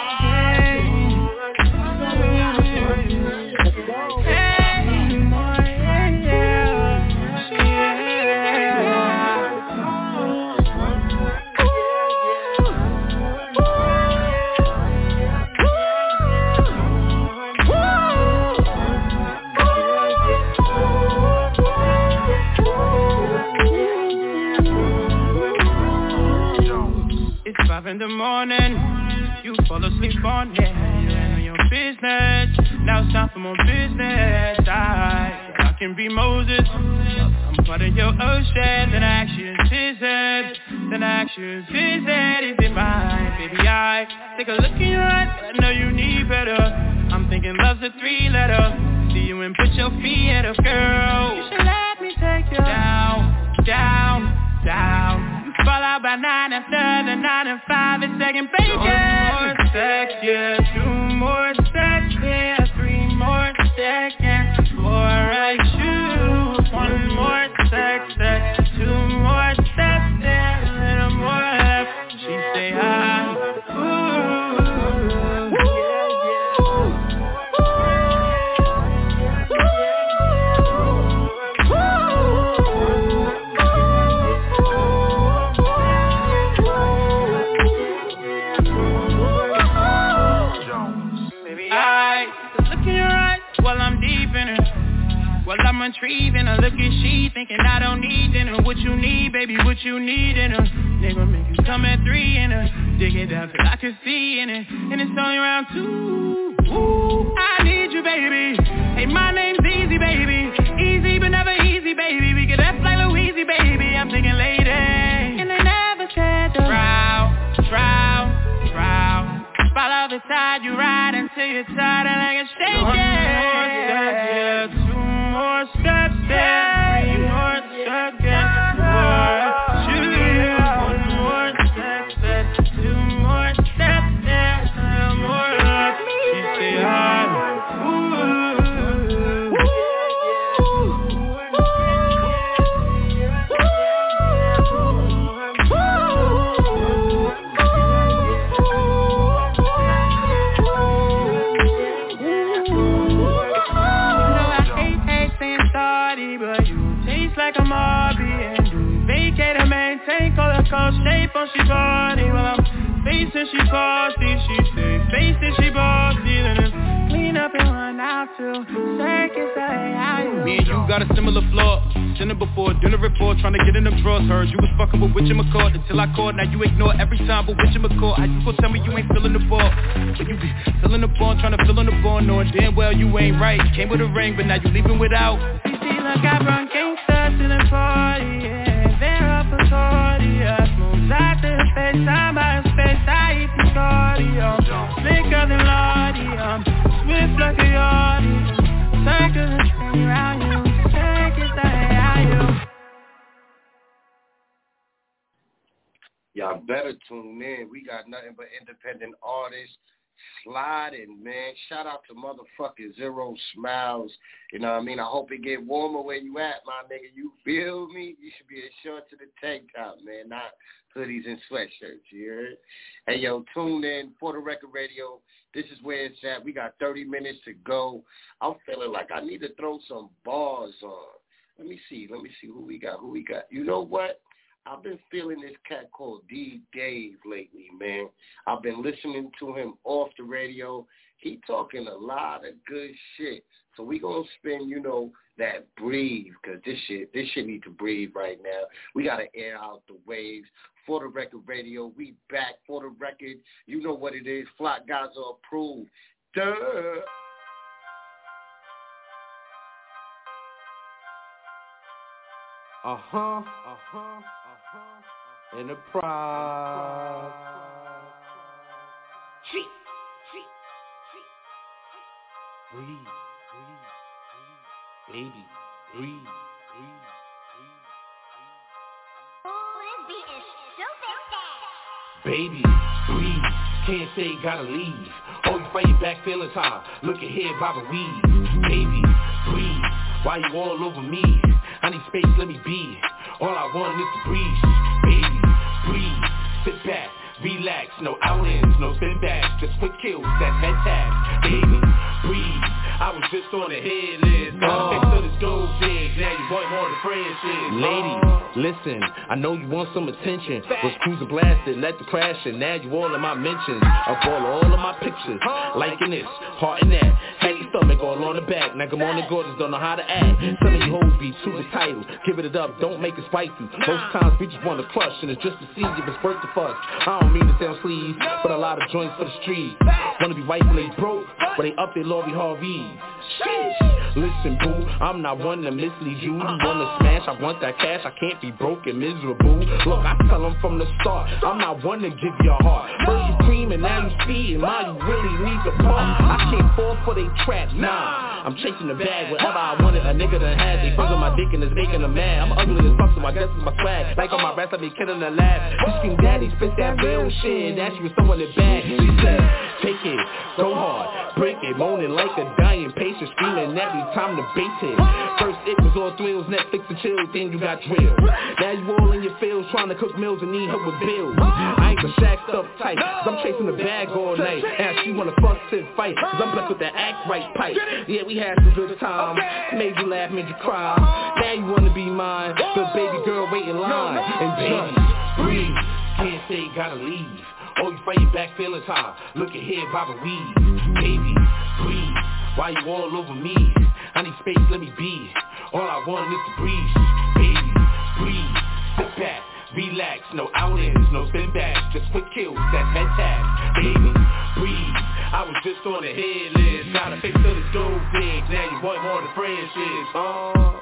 In the morning, you fall asleep on it. Yeah, your business. Now it's time for more business. I, I can be Moses. I'm part of your ocean. Then I ask you, is it? Then I ask you, is it? Is it mine? Baby, I take a look in your eyes. I know you need better. I'm thinking love's a three-letter. See you and put your feet at a girl. You should let me take you down, down, down. Fall out by nine after the nine and five and second bacon. One more sex, yeah, two more sex, yeah, three more seconds before I choose. One more sex, sex, two more steps, yeah, a little more left. She say hi, ooh, well, I'm retrieving her, look at she thinking I don't need dinner. What you need, baby, what you need in her. Nigga make you come at three in her. Dig it up till I can see in it. And it's only round two. Ooh, I need you, baby. Hey, my name's Easy, baby. Easy but never easy, baby. We get that like Louise, baby. I'm thinking lady. And they never said the row, row, row. Follow the side you ride until you're tired and like a shake. One more step, yeah, two more steps, yeah, three more seconds before you. One more step, step, two more steps, yeah, a little more love. You say hi, ooh. Like a Marby and do vacate and maintain color call shape on she body. Well, I'm facing she bossy, she say facing she bossy. Then it's clean up and run out till circus say how you. Me and you got a similar flaw. Dinner before, dinner report, trying to get in them drawers. Heard you was fucking with whatchamacallit until I called. Now you ignore every time but whatchamacallit. How you gon' tell me you ain't feeling the ball? When you be filling the ball, trying to fill in the ball, knowing damn well you ain't right. Came with a ring, but now you leaving without. You see, look, I brought gangsters to the party, yeah. They're up for forty, yeah. Smooth out to the face, time by space, I eat the cardio. Slicker than Lordy, I'm swift like a yardie. Circles and spin around you, circus, I hate you. Y'all better tune in. We got nothing but independent artists sliding, man. Shout out to motherfucking Zero Smiles. You know what I mean? I hope it get warmer where you at, my nigga. You feel me? You should be a short to the tank top, man, not hoodies and sweatshirts, you heard? Hey, yo, tune in for the Record Radio. This is where it's at. We got thirty minutes to go. I'm feeling like I need to throw some bars on. Let me see. Let me see who we got. Who we got? You know what? I've been feeling this cat called D Dave lately, man. I've been listening to him off the radio. He talking a lot of good shit. So we gonna spin, you know, that breathe, because this shit, this shit need to breathe right now. We gotta air out the waves. For the Record Radio, we back. For the record, you know what it is. Flock guys are approved. Duh. Uh-huh, uh-huh, uh-huh, Enterprise. Cheat, cheat, cheat. Breathe, breathe, breathe, baby, breathe, breathe, breathe. Oh, this beat is Baby, breathe, can't say gotta leave. Oh, you fighting back feeling tired, look at here, Baba Weed. Baby, breathe, why you all over me? I need space, let me be. All I want is to breathe. Baby, breathe, sit back, relax, no outings, no spin backs, just quick kills, that's fantastic. Baby, breathe, I was just on the hit list. Got a fix to the stove dig, now you want more than friendship. Lady, listen, I know you want some attention. Was cruising blasted, let the crash and now you all in my mentions. Up all all of my pictures, liking this, heart in that. Had your stomach all on the back, now come on and gorgeous, don't know how to act. Some of you hoes be too entitled, give it up, don't make it spicy. Most times we just want to crush and it's just to see if it's worth the fuss. I don't mean to sound sleaze, but a lot of joints for the street. Wanna be right when they broke, but they up their Lori Harvey. Sheesh. Listen boo, I'm not one to mislead you. You wanna smash, I want that cash, I can't be broke and miserable. Look, I tell them from the start, I'm not one to give you a heart. First you creaming, now you speeding, now you really need the part. I can't fall for they trap, nah. I'm chasing the bag, whatever I wanted, a nigga done had. They finger my dick and it's making them mad. I'm ugly as fuck, so I guess it's my swag. Like on my rest, I be killing the lab. You scream daddy, spit that real shit. That she was someone that bad. She said, take it, go hard, break it, moaning like a dying patient, screaming every time the bass hit. First it was all thrills, Netflix and chill, then you got drilled. Now you all in your fields trying to cook meals and need help with bills. I ain't the shacked up type, cause I'm chasing the bag all night. And she wanna fuck, sit, fight, cause I'm blessed with that act right pipe. Yeah, we had some good time, made you laugh, made you cry. Now you wanna be mine, the baby girl wait in line. And baby, breathe, can't say gotta leave. Oh, you fighting back feeling tired, look at here, Baba Weed. Baby, breathe, why you all over me? I need space, let me be. All I want is to breathe. Baby, breathe, sit back, relax, no outings, no spin backs, just quick kills, that's fantastic. Baby, breathe, I was just on the hit list. Got a fix to the stove dig, now you want more than friendships. Oh.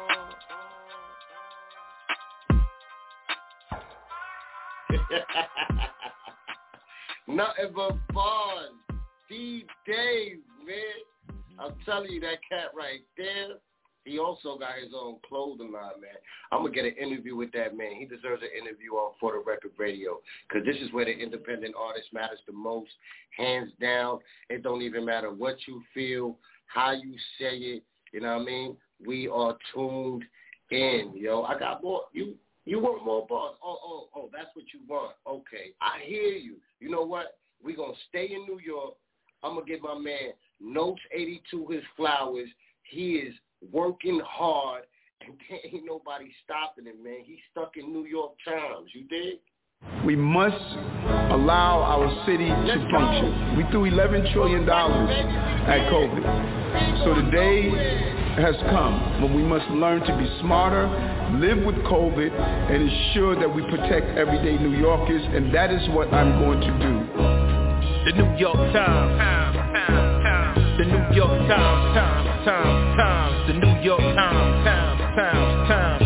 Nothing but fun. These days, man. I'm telling you, that cat right there, he also got his own clothing line, man. I'm going to get an interview with that man. He deserves an interview on For the Record Radio, because this is where the independent artist matters the most, hands down. It don't even matter what you feel, how you say it, you know what I mean? We are tuned in, yo. I got more. You you want more bars. Oh, oh, oh, that's what you want. Okay, I hear you. You know what? We're going to stay in New York. I'm going to give my man Notes eighty-two his flowers. He is working hard, and there ain't nobody stopping him, man. He's stuck in New York Times. You dig? We must allow our city Let's to function. Go. We threw eleven trillion dollars at COVID. So the day has come when we must learn to be smarter, live with COVID, and ensure that we protect everyday New Yorkers, and that is what I'm going to do. The New York Times, Times, Times, Times. The New York Times, Times, Times, Times. The New York Times, Times, Times, Times.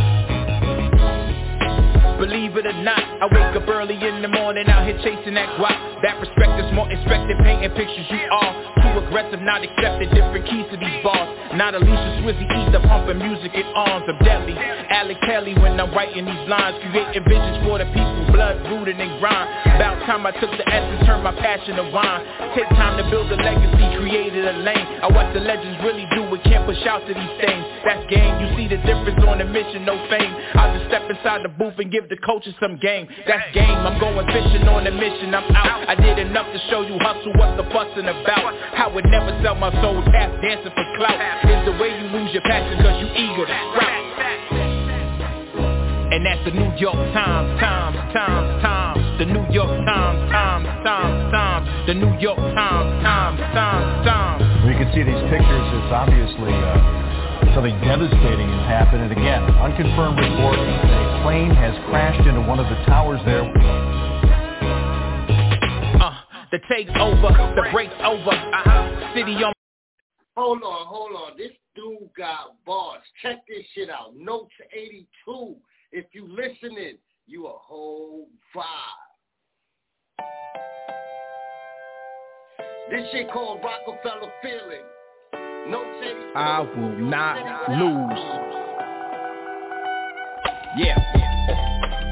Believe it or not, I wake up early in the morning out here chasing that guap. That perspective's more inspected, painting pictures you are too aggressive, not accepted, different keys to these bars. Not Alicia Swizzy, Ether, pumping music in arms of deadly. Alec Kelly when I'm writing these lines, creating visions for the people, blood rooted in grind. About time I took the essence, turned my passion to wine. Take time to build a legacy, created a lane. I watch the legends really do it, can't push out to these things. That's game, you see the difference on the mission, no fame. I just step inside the booth and give the coaches some game. That's game, I'm going fishing on a mission, I'm out. I did enough to show you hustle, what's the bustin' about. I would never sell my soul, tap dancing for clout. Is the way you lose your passion cause you eager to sprout. And that's the New York Times, Times, Times, Times. The New York Times, Times, Times, Times. The New York Times, Times, Times, Times. We can see these pictures, it's obviously uh, something devastating has happened. And again, unconfirmed report, a plane has crashed into one of the towers there. Uh, the take's over, the break's over. Uh-huh. City on. Hold on, hold on. This dude got bars. Check this shit out. Notes eighty-two. If you listening, you a whole vibe. This shit called Rockefeller Feeling. Notes eighty-two. I will not lose. Yeah.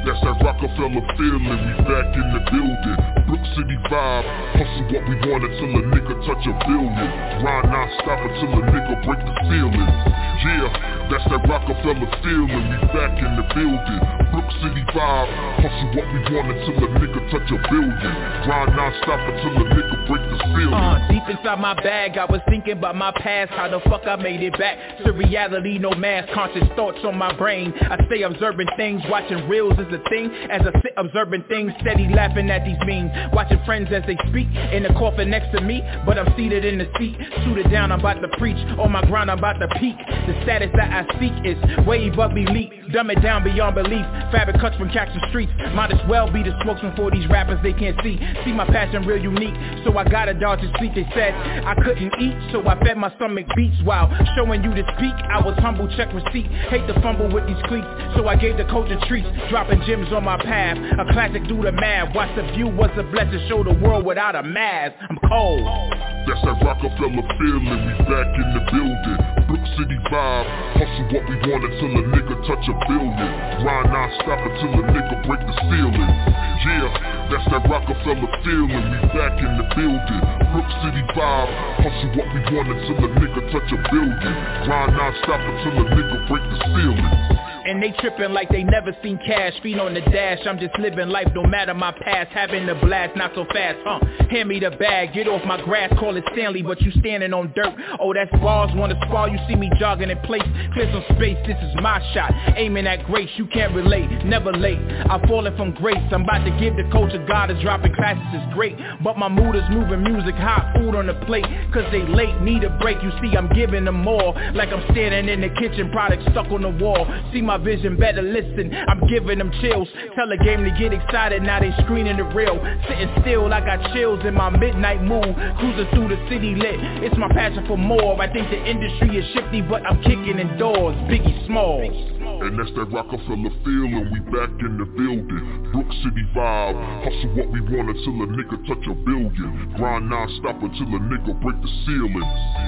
That's that Rockefeller feeling, we back in the building. Brook City vibe, hustle what we wanted till a nigga touch a billion. Grind non-stop until a nigga break the ceiling. Yeah, that's that Rockefeller feeling, we back in the building. Brook City vibe, hustle what we wanted till a nigga touch a billion. Grind non-stop until a nigga break the ceiling. Uh, deep inside my bag, I was thinking about my past, how the fuck I made it back to reality, no mass conscious thoughts on my brain. I stay observing things, watching reels is a thing. As I sit observing things, steady laughing at these memes. Watching friends as they speak, in the coffin next to me, but I'm seated in the seat. Shoot it down, I'm about to preach. On my grind, I'm about to peak. The status that I seek is way above elite. Dumb it down beyond belief. Fabric cuts from Jackson streets. Might as well be the spokesman for these rappers they can't see. See my passion real unique, so I gotta dodge the sleep. They said I couldn't eat, so I fed my stomach beats while showing you this peak. I was humble, check receipt. Hate to fumble with these cleats, so I gave the coach a treat. Dropping gems on my path, a classic do the math. Watch the view was a blessing, show the world without a mask. I'm cold. That's that Rockefeller feeling, we back in the building. Brook City vibe, hustle what we wanted till a nigga touch a billion. Grind non-stop until a nigga break the ceiling. Yeah, that's that Rockefeller feeling, we back in the building. Brook City vibe, hustle what we wanted till a nigga touch a billion. Grind non-stop until a nigga break the ceiling. And they tripping like they never seen cash. Feet on the dash, I'm just living life no matter my past. Having the blast, not so fast, huh? Hand me the bag, get off my grass, call it Stanley, but you standing on dirt. Oh, that's bars, wanna spar, you see me jogging in place. Clear some space, this is my shot. Aiming at grace, you can't relate, never late. I'm falling from grace, I'm about to give the coach a god. Is dropping classes is great, but my mood is moving music, hot food on the plate. Cause they late, need a break, you see I'm giving them more. Like I'm standing in the kitchen, product stuck on the wall. See my vision, better listen, I'm giving them chills. Tell the game to get excited, now they screening the real. Sitting still, I got chills in my midnight mood. Cruising through the city lit, it's my passion for more. I think the industry is shifty, but I'm kicking in doors. Biggie Smalls. And that's that Rockefeller feeling, we back in the building. Brook City vibe, hustle what we wanted till a nigga touch a billion. Grind non-stop until a nigga break the ceiling.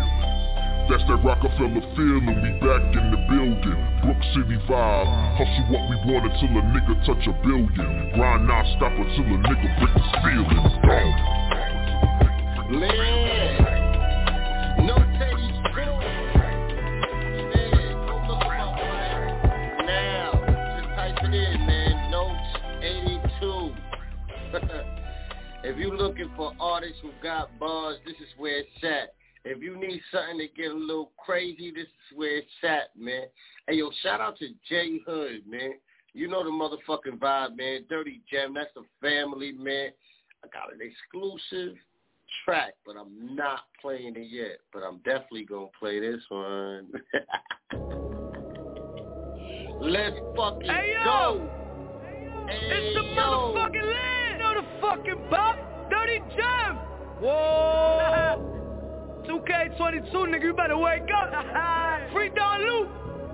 That's that Rockefeller feeling, we back in the building. Brook City vibe, hustle what we wanted till a nigga touch a billion. Grind non-stop until a nigga break the ceiling. Gone. Man, no Teddy Screw. Man, go look them up right now. Just type it in, man. Notes eighty-two. If you looking for artists who got bars, this is where it's at. If you need something to get a little crazy, this is where it's at, man. Hey, yo, shout out to J Hood, man. You know the motherfucking vibe, man. Dirty Gem, that's the family, man. I got an exclusive track, but I'm not playing it yet. But I'm definitely going to play this one. Let's fucking hey, yo. go. Hey, it's the yo. motherfucking land. You know the fucking bop. Dirty Gem. Whoa. two K twenty-two, nigga, you better wake up. Free Don Luke.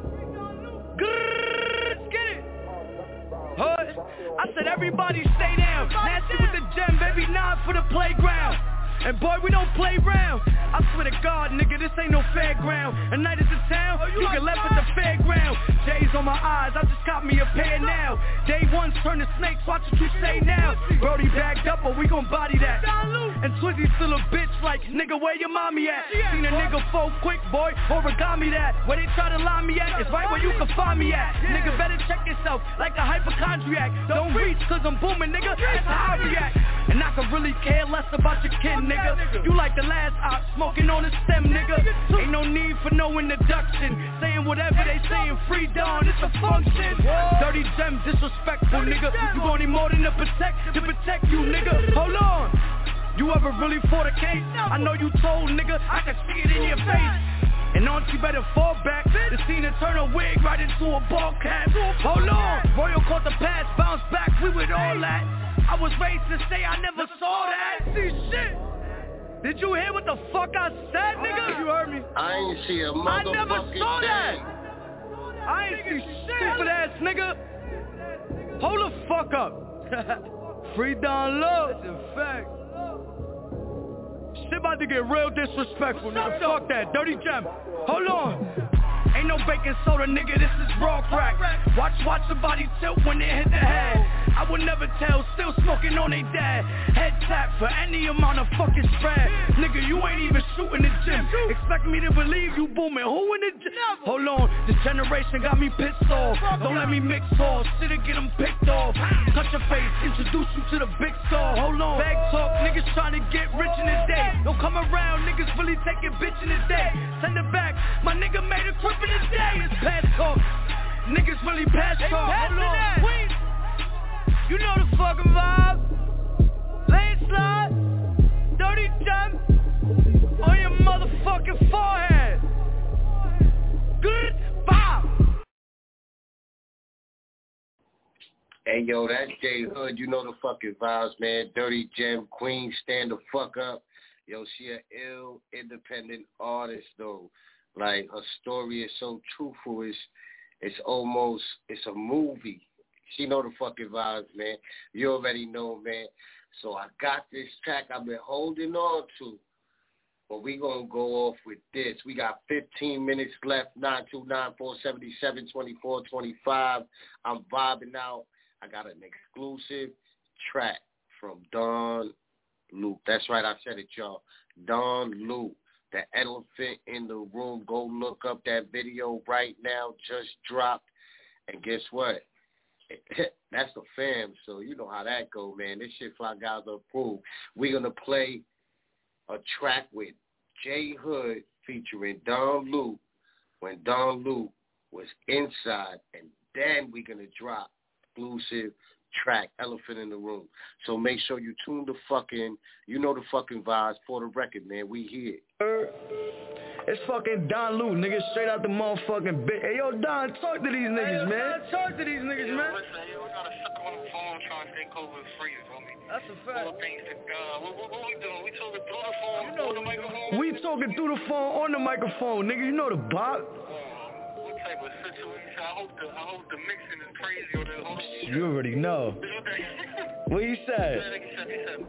Grrrr, get it. Hood. I said everybody stay down. Nasty with the gem, baby, nine for the playground. And boy, we don't play round. I swear to God, nigga, this ain't no fairground. A night is a town, oh, you, you can left at the fairground. J's on my eyes, I just got me a pair now. Day one's turn to snakes, watch what you say now. Brody bagged up, but we gon' body that. And Twizzy's still a bitch like, nigga, where your mommy at? Seen a nigga fold quick, boy, origami that. Where they try to lie me at, it's right where you can find me at. Nigga, better check yourself like a hypochondriac. Don't reach, cause I'm booming, nigga, that's how I react. And I can really care less about your kid, nigga. You like the last op, smoking on the stem, nigga. Ain't no need for no introduction. Saying whatever they saying, free dawn, it's a function. Dirty Gem, disrespectful, nigga. You gon' need more than to protect, to protect you, nigga. Hold on. You ever really fought a case? I know you told, nigga, I can see it in your face. And auntie better fall back. The scene to turn a wig right into a ball cap. Hold on. Royal caught the pass, bounce back, we with all that. I was raised to say I never saw that. See shit. Did you hear what the fuck I said, nigga? You heard me. I ain't see a motherfucking I never saw thing. that. I ain't see stupid ass nigga. Hold the fuck up. Free Don Low. That's a fact. Shit about to get real disrespectful, nigga. Fuck that. Dirty Gem. Hold on. Ain't no baking soda, nigga, this is raw crack. Watch, watch the body tilt when they hit the head. I would never tell, still smoking on they dad. Head tap for any amount of fucking spread. Nigga, you ain't even shooting the gym. Expect me to believe you booming, who in the gym? Hold on, this generation got me pissed off. Don't let me mix off, shit'll get them picked off. Cut your face, introduce you to the big star. Hold on, bag talk, niggas trying to get rich in the day. Don't come around, niggas really taking bitch in the day. Send it back, my nigga made a crip in the day. It's past talk, niggas really past talk. Hold on, wait. You know the fucking vibe. Landslide, dirty jump on your motherfucking forehead. Good vibe. Hey yo, that's J Hood. You know the fucking vibes, man. Dirty Gem, Queen, stand the fuck up. Yo, she an ill, independent artist though. Like her story is so truthful. It's it's almost it's a movie. She know the fucking vibes, man. You already know, man. So I got this track I've been holding on to. But we going to go off with this. We got fifteen minutes left, nine two nine, four seven seven, two four two five. I'm vibing out. I got an exclusive track from Don Luke. That's right, I said it, y'all. Don Luke, the elephant in the room. Go look up that video right now. Just dropped. And guess what? That's the fam, so you know how that go, man. This shit Fly Guys approved. We're going to play a track with J Hood featuring Don Luke when Don Luke was inside, and then we're going to drop exclusive track, Elephant in the Room. So make sure you tune the fucking, you know the fucking vibes for the record, man. We here. It's fucking Don Luke, nigga, straight out the motherfucking bit. Hey, yo, Don, talk to these niggas, hey, man. Don, talk to these niggas, yo, man. Listen, yo, we got a sucker on the phone trying to stay COVID free, you feel me? That's a fact. All things to God. What, what, what we doing? We talking through the phone, you know, on the microphone? We talking through the phone, on the microphone, nigga. You know the bop. What type of situation? I hope the, I hope the mixing is crazy or the whole shit. You already know. What you said? He said, he said,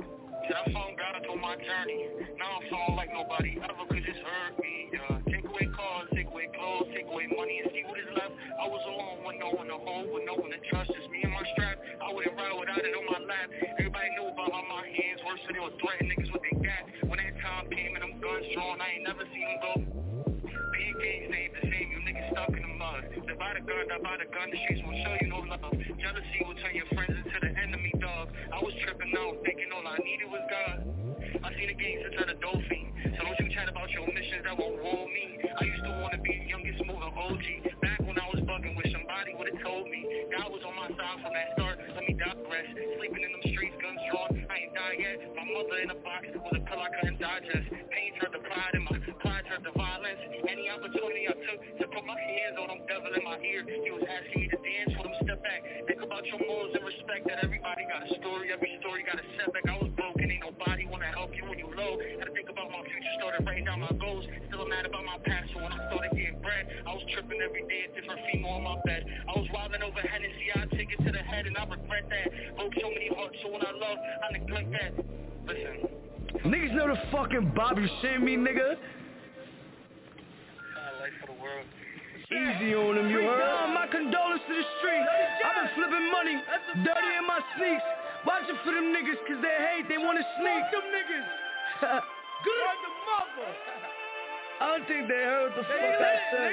I found God through my journey. Now I'm feeling like nobody ever could just hurt me. Uh, take away cars, take away clothes, take away money and see what is left. I was alone with no one to hold, with no one to trust. Just me and my strap. I wouldn't ride without it on my lap. Everybody knew about how my hands were, so they would threaten niggas with their gat. When that time came and them guns drawn, I ain't never seen them go. Being gangs ain't the same, you niggas stuck in the mud. They buy the gun, I buy the gun, the streets won't show you no love. Jealousy will turn your friends into the enemy, dog. I was tripping out, thinking all I needed was God. I seen the gangs into the dolphin. So don't you chat about your missions that won't roll me. I used to want to be the youngest moving O G. Back when I was bugging, wish somebody would have told me. God was on my side from that start, let me digress. Sleeping in them streets, guns drawn, I ain't died yet. My mother in a box with a pill I couldn't digest. Pain turned to pride and my pride turned to violence. Any opportunity I took to put my hands on them devil in my ear. He was asking me to dance for them, step back. Think about your morals and respect that everybody got a story. Every story got a setback. I was broken, ain't nobody wanna help you when you low. Had to think about my future, started writing down my goals. Still mad about my past, so when I started getting bread, I was tripping every day, a different female on my bed. I was robbing over Hennessy, I take it to the head and I regret that. Broke so many hearts, so when I love, I neglect that. Listen. Niggas know the fucking Bob, you shit me, nigga? Life for the world. Easy on them, you heard? My condolences to the street. I've been flipping money, dirty in my sneaks. Watching for them niggas, cause they hate, they wanna sneak. Them niggas. Good. The mother. I don't think they heard the fuck I said.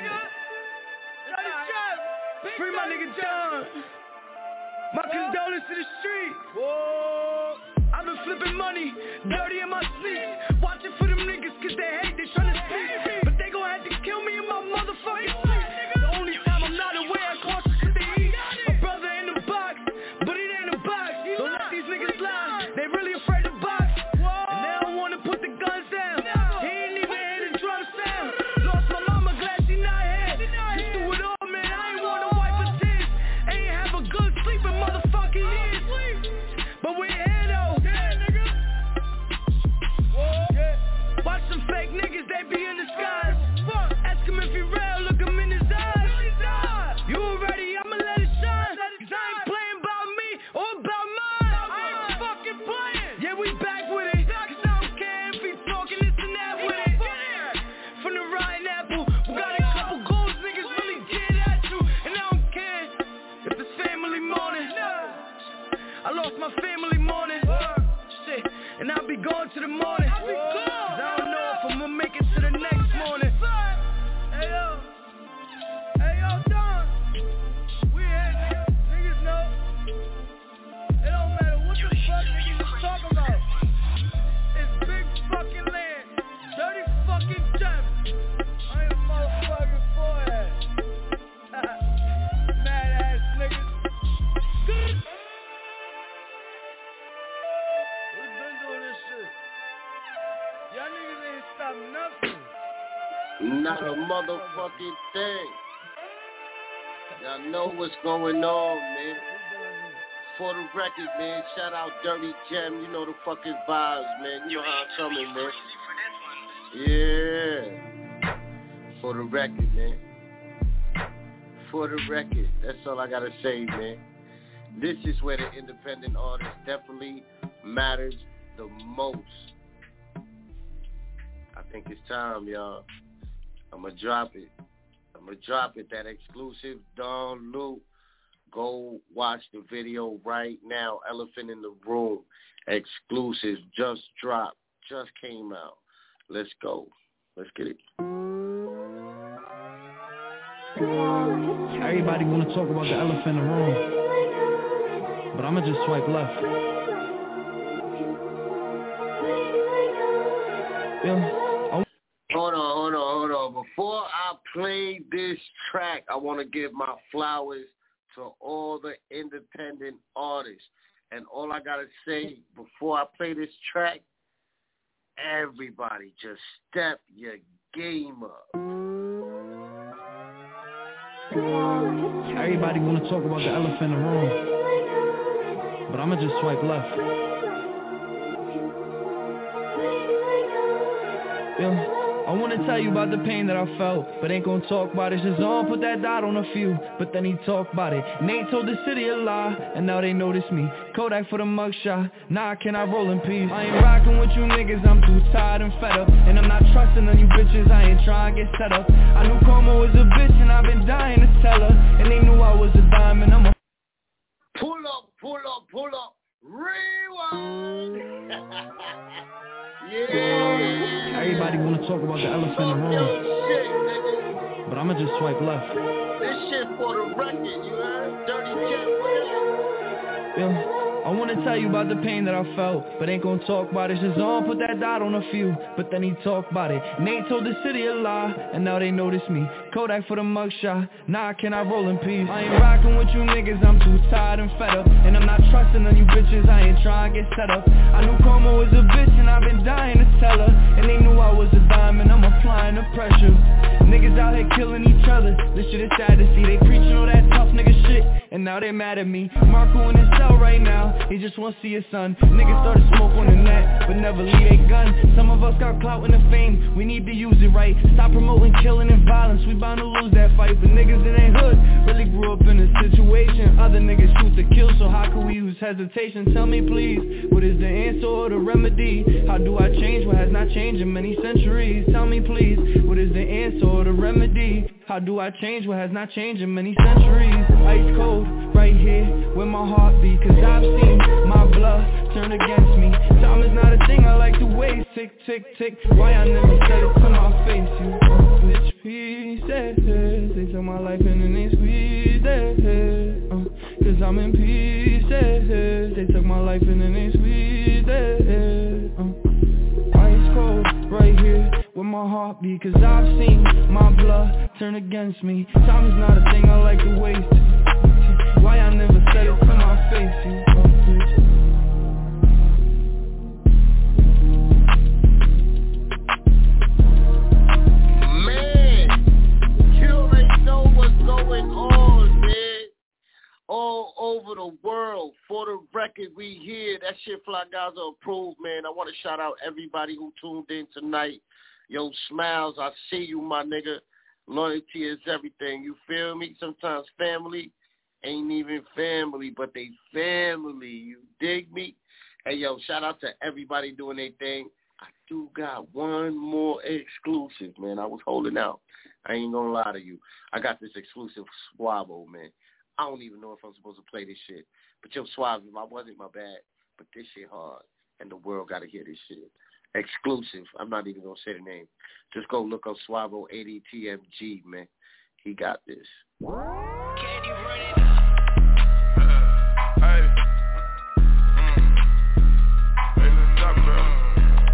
Free my nigga John. My condolences to the street. Whoa. I've been flipping money, dirty in my sneaks. Watching for them niggas, cause they hate, they tryna sneak. But they gon' have to kill me in my motherfucking sleep. The only time I'm not aware, I cautious to the east. My brother in the box, but it ain't a box. Don't let these niggas lie, they really afraid to box. And they don't wanna put the guns down. He ain't even hear the drum sound. Lost my mama, glad she not here. Just through it all, man, I ain't wanna wipe her tears. Ain't have a good sleep in motherfucking years. But we're here though. Watch some fake niggas, they be in the sky. my family mourning. Shit, and I'll be going to the morning. Cause I don't know if I'm gonna make it to the next morning. Hey yo, hey yo, Don, we here, niggas, niggas know. It don't matter what the fuck niggas is talking about. It's big fucking land, dirty fucking gems. I ain't a motherfucking forehead. Mad ass niggas. We've been doing this shit. Y'all niggas ain't stopped nothing. Not a motherfucking thing. Y'all know what's going on, man. For the record, man, shout out Dirty Gem. You know the fucking vibes, man. You know how I'm coming, man. Yeah. For the record, man. For the record. That's all I gotta say, man. This is where the independent artist definitely matters the most. I think it's time, y'all. I'ma drop it. I'ma drop it. That exclusive Don Lu. Go watch the video right now. Elephant in the Room. Exclusive. Just dropped. Just came out. Let's go. Let's get it. Everybody want to talk about the elephant in the room, but I'ma just swipe left. Yeah. Hold on, hold on, hold on. Before I play this track, I want to give my flowers to all the independent artists. And all I got to say before I play this track, everybody just step your game up. Everybody want to talk about the elephant in the room, but I'ma just swipe left. Yeah. I wanna tell you about the pain that I felt, but ain't gonna talk about it. Shazam put that dot on a few, but then he talked about it. Nate told the city a lie, and now they notice me. Kodak for the mugshot, nah, can I roll in peace? I ain't rocking with you niggas, I'm too tired and fed up. And I'm not trusting none you bitches, I ain't trying to get set up. I knew Como was a bitch, and I've been dying to tell her. And they knew I was a diamond, I'm a... Pull up, pull up, pull up, rewind! Yeah. Everybody wanna talk about the elephant in the room, but I'ma just swipe left. This shit for the record, you heard? Dirty Jet, whatever. Yeah. I wanna tell you about the pain that I felt, but ain't gonna talk about it. Shazam put that dot on a few, but then he talked about it. Nate told the city a lie, and now they notice me. Kodak for the mugshot, nah, can I roll in peace? I ain't rocking with you niggas, I'm too tired and fed up. And I'm not trusting none you bitches, I ain't trying to get set up. I knew Como was a bitch, and I've been dying to tell her. And they knew I was a diamond, I'm applying the pressure. Niggas out here killing each other, this shit is sad to see. They preaching all that tough nigga shit, and now they mad at me. Marco in his cell right now, he just wanna see his son. Niggas started smoke on the net, but never leave a gun. Some of us got clout in the fame, we need to use it right. Stop promoting killing and violence, we bound to lose that fight. But niggas in their hood really grew up in a situation. Other niggas shoot to kill, so how can we use hesitation? Tell me please, what is the answer or the remedy? How do I change what has not changed in many centuries? Tell me please, what is the answer or the remedy? How do I change what has not changed in many centuries? Ice cold, right here, where my heart beat. Cause I've seen my blood turn against me. Time is not a thing I like to waste. Tick, tick, tick, why I never said it to my face? You bitch pieces. They took my life and then they squeezed it. uh, Cause I'm in pieces. They took my life and then they squeezed it. uh, Ice cold, right here, where my heart beat. Cause I've seen my blood turn against me. Time is not a thing I like to waste. Why I never said it to my face, you bitch. Man, you already know what's going on, man. All over the world. For the record, we here. That shit Fly Gaza approved, man. I want to shout out everybody who tuned in tonight. Yo, Smiles, I see you, my nigga. Loyalty is everything. You feel me? Sometimes family ain't even family, but they family. You dig me? Hey, yo, shout out to everybody doing their thing. I do got one more exclusive, man. I was holding out. I ain't gonna lie to you. I got this exclusive Squabble, man. I don't even know if I'm supposed to play this shit. But yo, Suave, I wasn't my bad. But this shit hard. And the world got to hear this shit. Exclusive. I'm not even going to say the name. Just go look up Suavo eighty T M G, man. He got this. Candy running. Uh, hey. Mm. Hey, let's talk about it.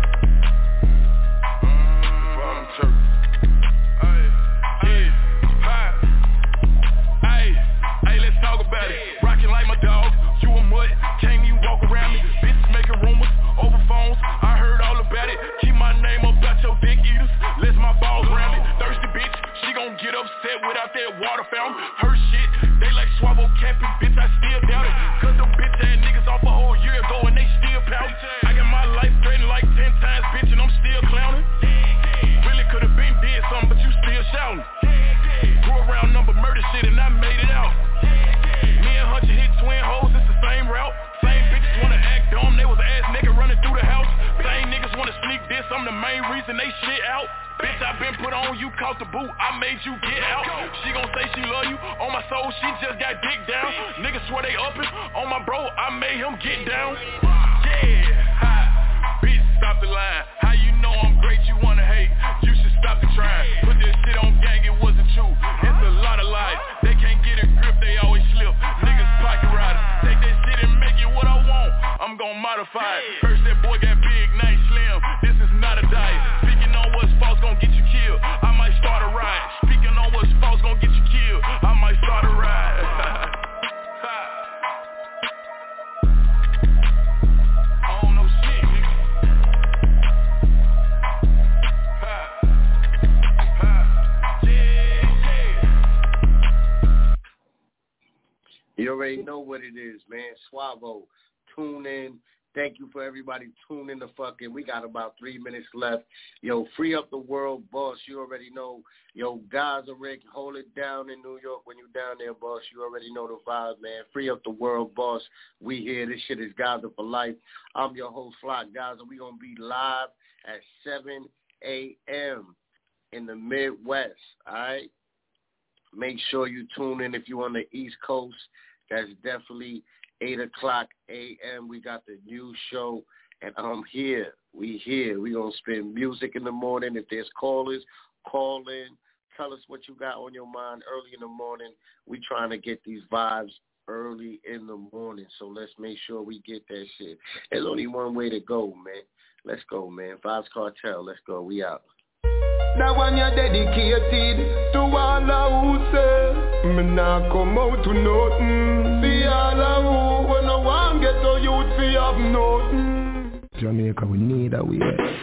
Mm. Bottom church. Hey. Yeah. Hi. Hey. Hey, let's talk about it. Rocking like my dog. You a mutt. Can't even walk around me. Bitches making rumors over phones. I heard all about it. Keep my name up out your dick eaters. Let's my balls round it. Thirsty bitch. She gon' get upset without that water fountain. Her shit, they like Suavo capping, bitch, I still doubt it. Cause them bitch ass niggas off a whole year ago and they still pouting. I got my life threatened like ten times, bitch, and I'm still clowning. Really could've been dead something, but you still shouting. Grew around number murder shit and I made it out. Me and Hunter hit twin hoes, it's the same route. Same bitches wanna act dumb, they was ass nigga running through the house. Same niggas wanna sneak this, I'm the main reason they shit out. Bitch, I been put on, you caught the boot, I made you get out. She gon' say she love you, on my soul, she just got dick down. Niggas swear they uppin', on my bro, I made him get down. Yeah, ha, bitch, stop the line. How you know I'm great, you wanna hate, you should stop the trying. Put this shit on gang, it wasn't true, it's a lot of lies. They can't get a grip, they always slip. Niggas pocket riders, take that shit and make it what I want, I'm gon' modify it. First that boy got big, now he slim, this is not a diet. Speaking on what's false, gon' get you killed, I might start a riot. Speaking on what's false, gon' get you killed, I might start a riot. I don't know shit, nigga. You already know what it is, man. Suavo, tune in. Thank you for everybody tuning the fucking. We got about three minutes left. Yo, free up the world, boss. You already know. Yo, Gaza Rick, hold it down in New York when you down there, boss. You already know the vibe, man. Free up the world, boss. We here. This shit is Gaza for life. I'm your host, Flock Gaza. We gonna be live at seven a.m. in the Midwest. All right. Make sure you tune in if you're on the East Coast. That's definitely eight o'clock a.m. We got the new show, and I'm here. We here. We going to spin music in the morning. If there's callers, call in. Tell us what you got on your mind early in the morning. We trying to get these vibes early in the morning, so let's make sure we get that shit. There's only one way to go, man. Let's go, man. Vibes Cartel. Let's go. We out. That one you're dedicated to all who say me nah come out to nothing. See all who when no one get to youth fi have nothing. Jamaica, we need a way.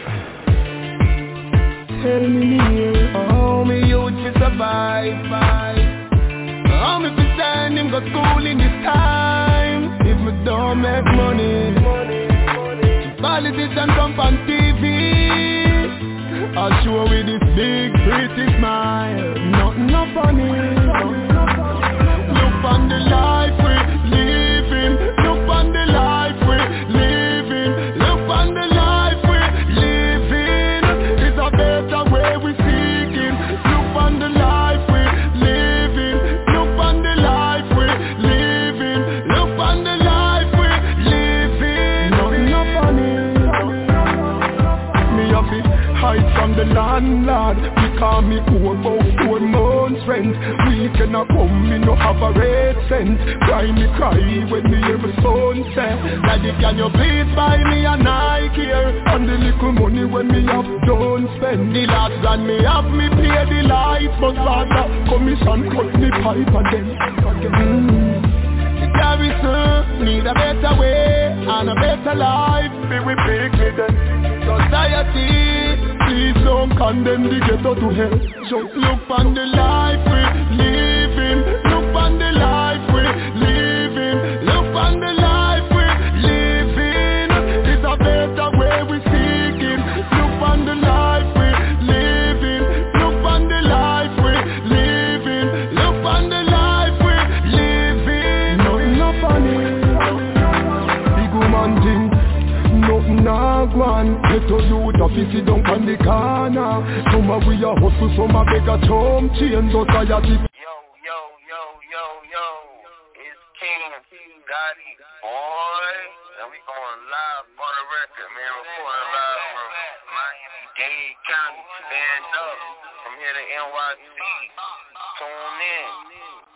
Tell me how me youth fi survive. How me fi stand him go school in this time. If me don't make money, politicians come on T V. I show with this big pretty smile. Nothing no funny. Look on the life we living. Look on the life we living. Look on the life we living. It's a better way we seeking. Look on the life we living. Look on the life we living. Look on the life we living. Nothing no funny. Me a fi hide from the landlord, because me owe about four months rent. We cannot come, me no have a red cent. Cry me cry when me hear my son say, Daddy, can you please buy me a Nike here? And the little money when me have don't spend. The last grand me have me pay the light, but father commission cut me pipe again. Mm. Garrison need a better way and a better life. Be we big with them. Society, please don't condemn the ghetto to hell. Just look on the life we living. Look on the life we living. Look on the life we living. It's a better way we seeking. Look on the life we living. Look on the life we living. Look on the life we living. Nothing no funny. Big woman thing. Nothing nah go on. Get to you to sit down on the corner. Some of we a hustle, some a beg a chum change society. Yo, yo, yo, yo, yo, it's King Gotti, boy, and we going live on the record, man, recording live from Miami-Dade County, stand up, from here to N Y C, tune in.